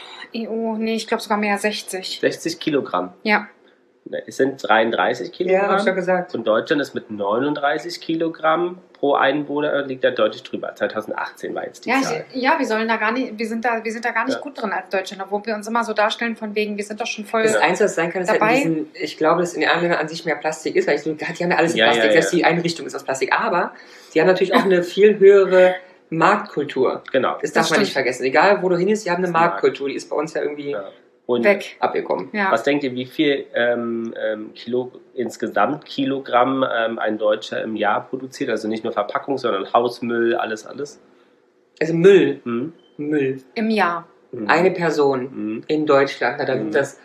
E U, nee, ich glaube sogar mehr sechzig. sechzig Kilogramm. Ja. Ne, Es sind dreiunddreißig Ja, hab ich schon Kilogramm. gesagt. Und Deutschland ist mit neununddreißig Kilogramm pro Einwohner, liegt da deutlich drüber. zweitausendachtzehn war jetzt die Ja, Zahl. ich, ja, wir sollen da gar nicht, wir sind da, wir sind da gar nicht Ja. gut drin als Deutschland, obwohl wir uns immer so darstellen von wegen, wir sind doch schon voll. Das Einzige, was sein kann, ist halt in Dabei- diesen, ich glaube, dass in den anderen Ländern an sich mehr Plastik ist, weil ich, die haben ja alles in Ja, Plastik, ja, selbst ja. die Einrichtung ist aus Plastik, aber die haben natürlich auch eine viel höhere Marktkultur. Genau. Das darf Das man nicht stimmt. vergessen. Egal, wo du hin ist, die haben eine Das ist Markt. Marktkultur, die ist bei uns ja irgendwie Ja. Und Weg. abgekommen. Ja. was denkt ihr, wie viel ähm, ähm, Kilo, insgesamt Kilogramm ähm, ein Deutscher im Jahr produziert? Also nicht nur Verpackung, sondern Hausmüll, alles, alles? Also Müll, Mhm. Müll. Im Jahr. Mhm. Eine Person Mhm. in Deutschland, na, da Mhm. sind das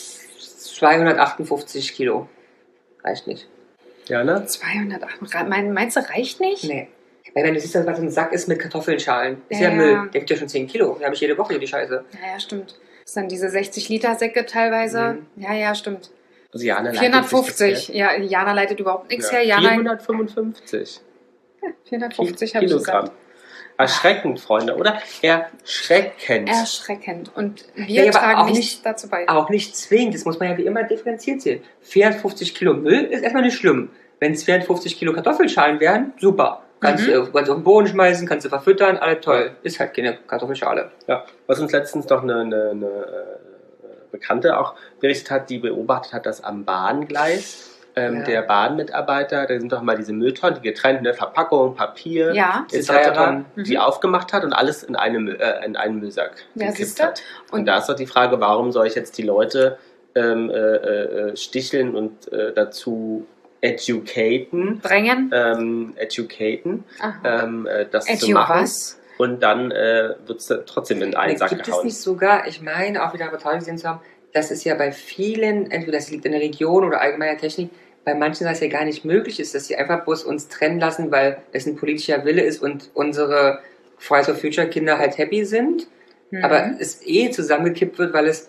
zweihundertachtundfünfzig Kilo. Reicht nicht. Jana? zweihundertacht. Mein, meinst du, reicht nicht? Nee. Weil wenn du siehst, was ein Sack ist mit Kartoffelschalen, ist ja, Ja. Müll. Der gibt ja schon zehn Kilo. Den habe ich jede Woche hier, die Scheiße. Ja, ja, stimmt. Das sind diese sechzig Liter Säcke teilweise. Ja, ja, stimmt. Also Jana leitet vierhundertfünfzig. sich Ja, Jana leitet überhaupt nichts das, ja. her. Jana, vierhundertfünfundfünfzig vierhundertfünfzig habe ich Kilogramm. gesagt. Erschreckend, Freunde, oder? Erschreckend. Erschreckend. Und wir Ja, aber tragen auch nichts nicht- dazu bei. Auch nicht zwingend, das muss man ja wie immer differenziert sehen. vierhundertfünfzig Kilo Müll ist erstmal nicht schlimm. Wenn es vierhundertfünfzig Kilo Kartoffelschalen wären, super. Kannst Mhm. du kannst auf den Boden schmeißen, kannst du verfüttern, alles toll. Ist halt keine Kartoffelschale. Ja, was uns letztens doch eine, eine, eine äh, Bekannte auch berichtet hat, die beobachtet hat, dass am Bahngleis ähm, Ja. der Bahnmitarbeiter, da sind doch mal diese Mülltonnen, die getrennt, ne, Verpackung, Papier, Ja. Diese et cetera, Dreiertonnen. die Mhm. aufgemacht hat und alles in, eine, Mü- äh, in einen Müllsack Ja, gekippt siehste. hat. Und, Und- da ist doch die Frage, warum soll ich jetzt die Leute ähm, äh, äh, sticheln und äh, dazu educaten, Drängen. ähm, educaten, Aha. ähm, äh, das zu Edu machen. was? Und dann äh, wird es trotzdem in einen Nee, Sack gibt es gehauen. nicht sogar, ich meine auch wieder Reportage gesehen zu haben, dass es ja bei vielen, entweder das liegt in der Region oder allgemeiner Technik, bei manchen das ja gar nicht möglich ist, dass sie einfach bloß uns trennen lassen, weil es ein politischer Wille ist und unsere Fridays for Future Kinder halt happy sind, Mhm. aber es eh zusammengekippt wird, weil es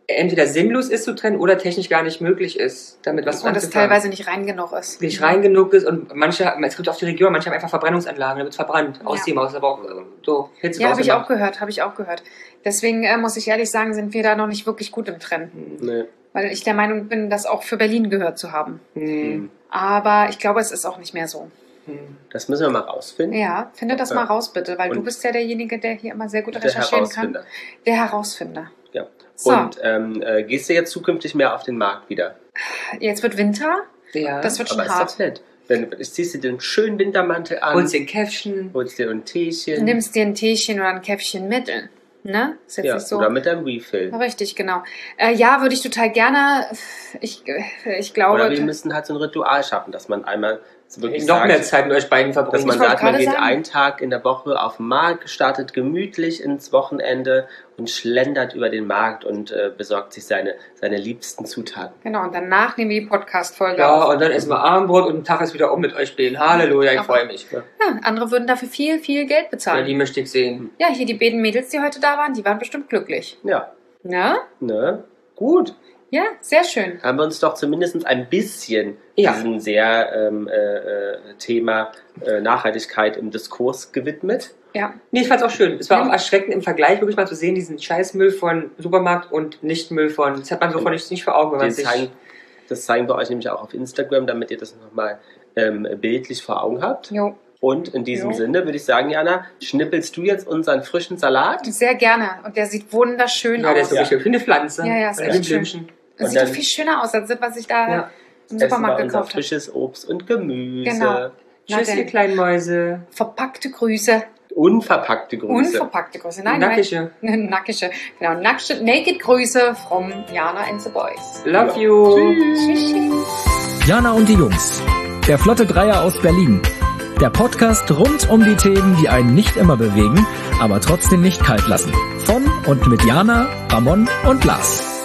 entweder sinnlos ist zu trennen oder technisch gar nicht möglich ist, damit was zu Und es anzufangen. teilweise nicht rein genug ist. Nicht rein genug ist und manche, es gibt auf die Region, manche haben einfach Verbrennungsanlagen, da wird verbrannt, aus Ja. dem Haus, aber auch äh, so Hitze Ja, habe ich rausgemacht. auch gehört, habe ich auch gehört. Deswegen äh, muss ich ehrlich sagen, sind wir da noch nicht wirklich gut im Trennen. Nee. Weil ich der Meinung bin, das auch für Berlin gehört zu haben. Hm. Aber ich glaube, es ist auch nicht mehr so. Hm. Das müssen wir mal rausfinden. Ja, finde das Ja. mal raus, bitte, weil Und du bist ja derjenige, der hier immer sehr gut Der recherchieren kann. Herausfinder. Der Herausfinder. Ja. So, Und ähm, äh, gehst du jetzt zukünftig mehr auf den Markt wieder? jetzt wird Winter. Ja. Das wird schon Aber ist hart. doch nett. Wenn, ziehst du den schönen Wintermantel an, Holst den Käffchen. holst dir ein Du Teechen. nimmst dir ein Teechen oder ein Käffchen mit. Ne? Ist jetzt ja, nicht so. oder mit einem Refill. Richtig, genau. Äh, ja, würde ich total gerne. Ich, ich glaube. Oder wir müssen halt so ein Ritual schaffen, dass man einmal so wirklich Noch sagt, mehr Zeit mit euch beiden dass verbringen. man Ich wollte sagt, man gerade geht sagen. einen Tag in der Woche auf den Markt, startet gemütlich ins Wochenende und schlendert über den Markt und äh, besorgt sich seine, seine liebsten Zutaten. Genau, und danach nehmen wir die Podcast-Folge Ja, auf. und dann essen wir Abendbrot und ein Tag ist wieder um mit euch beiden. Halleluja, ich Aber- freue mich. Ja, andere würden dafür viel, viel Geld Ja, bezahlen. die möchte ich sehen. Ja, hier die beiden Mädels, die heute da waren, die waren bestimmt glücklich. Ja, Ne? ne? Gut. Ja, sehr schön. Haben wir uns doch zumindest ein bisschen Ja. diesem sehr ähm, äh, äh, Thema äh, Nachhaltigkeit im Diskurs gewidmet. Ja, Nee, ich fand's auch schön. Es war Ja. auch erschreckend im Vergleich wirklich mal zu sehen, diesen Scheißmüll von Supermarkt und Nichtmüll von. Das hat man so von nicht, nicht vor Augen, wenn man Den sich. zeigen, das zeigen wir euch nämlich auch auf Instagram, damit ihr das nochmal ähm, bildlich vor Augen habt. jo. Und in diesem Jo. Sinne würde ich sagen, Jana, schnippelst du jetzt unseren frischen Salat? Sehr gerne. Und der sieht wunderschön Ja, der ist aus. wirklich schön. Wie eine Pflanze. Ja, ja, ist Oder echt ein schön. Blümchen. Das Und sieht dann- doch viel schöner aus, als das, was ich da Ja. im Essen wir Supermarkt unser gekauft habe. frisches Obst und Gemüse. Genau. Na Tschüss, denn. ihr kleinen Mäuse. Verpackte Grüße. Unverpackte Grüße. Unverpackte Grüße. Nein, Nackische. nein. Nackische. Genau, nackische, naked Grüße from Jana and the Boys. Love Ja. you. Tschüssi. Jana und die Jungs. Der Flotte Dreier aus Berlin. Der Podcast rund um die Themen, die einen nicht immer bewegen, aber trotzdem nicht kalt lassen. Von und mit Jana, Ramon und Lars.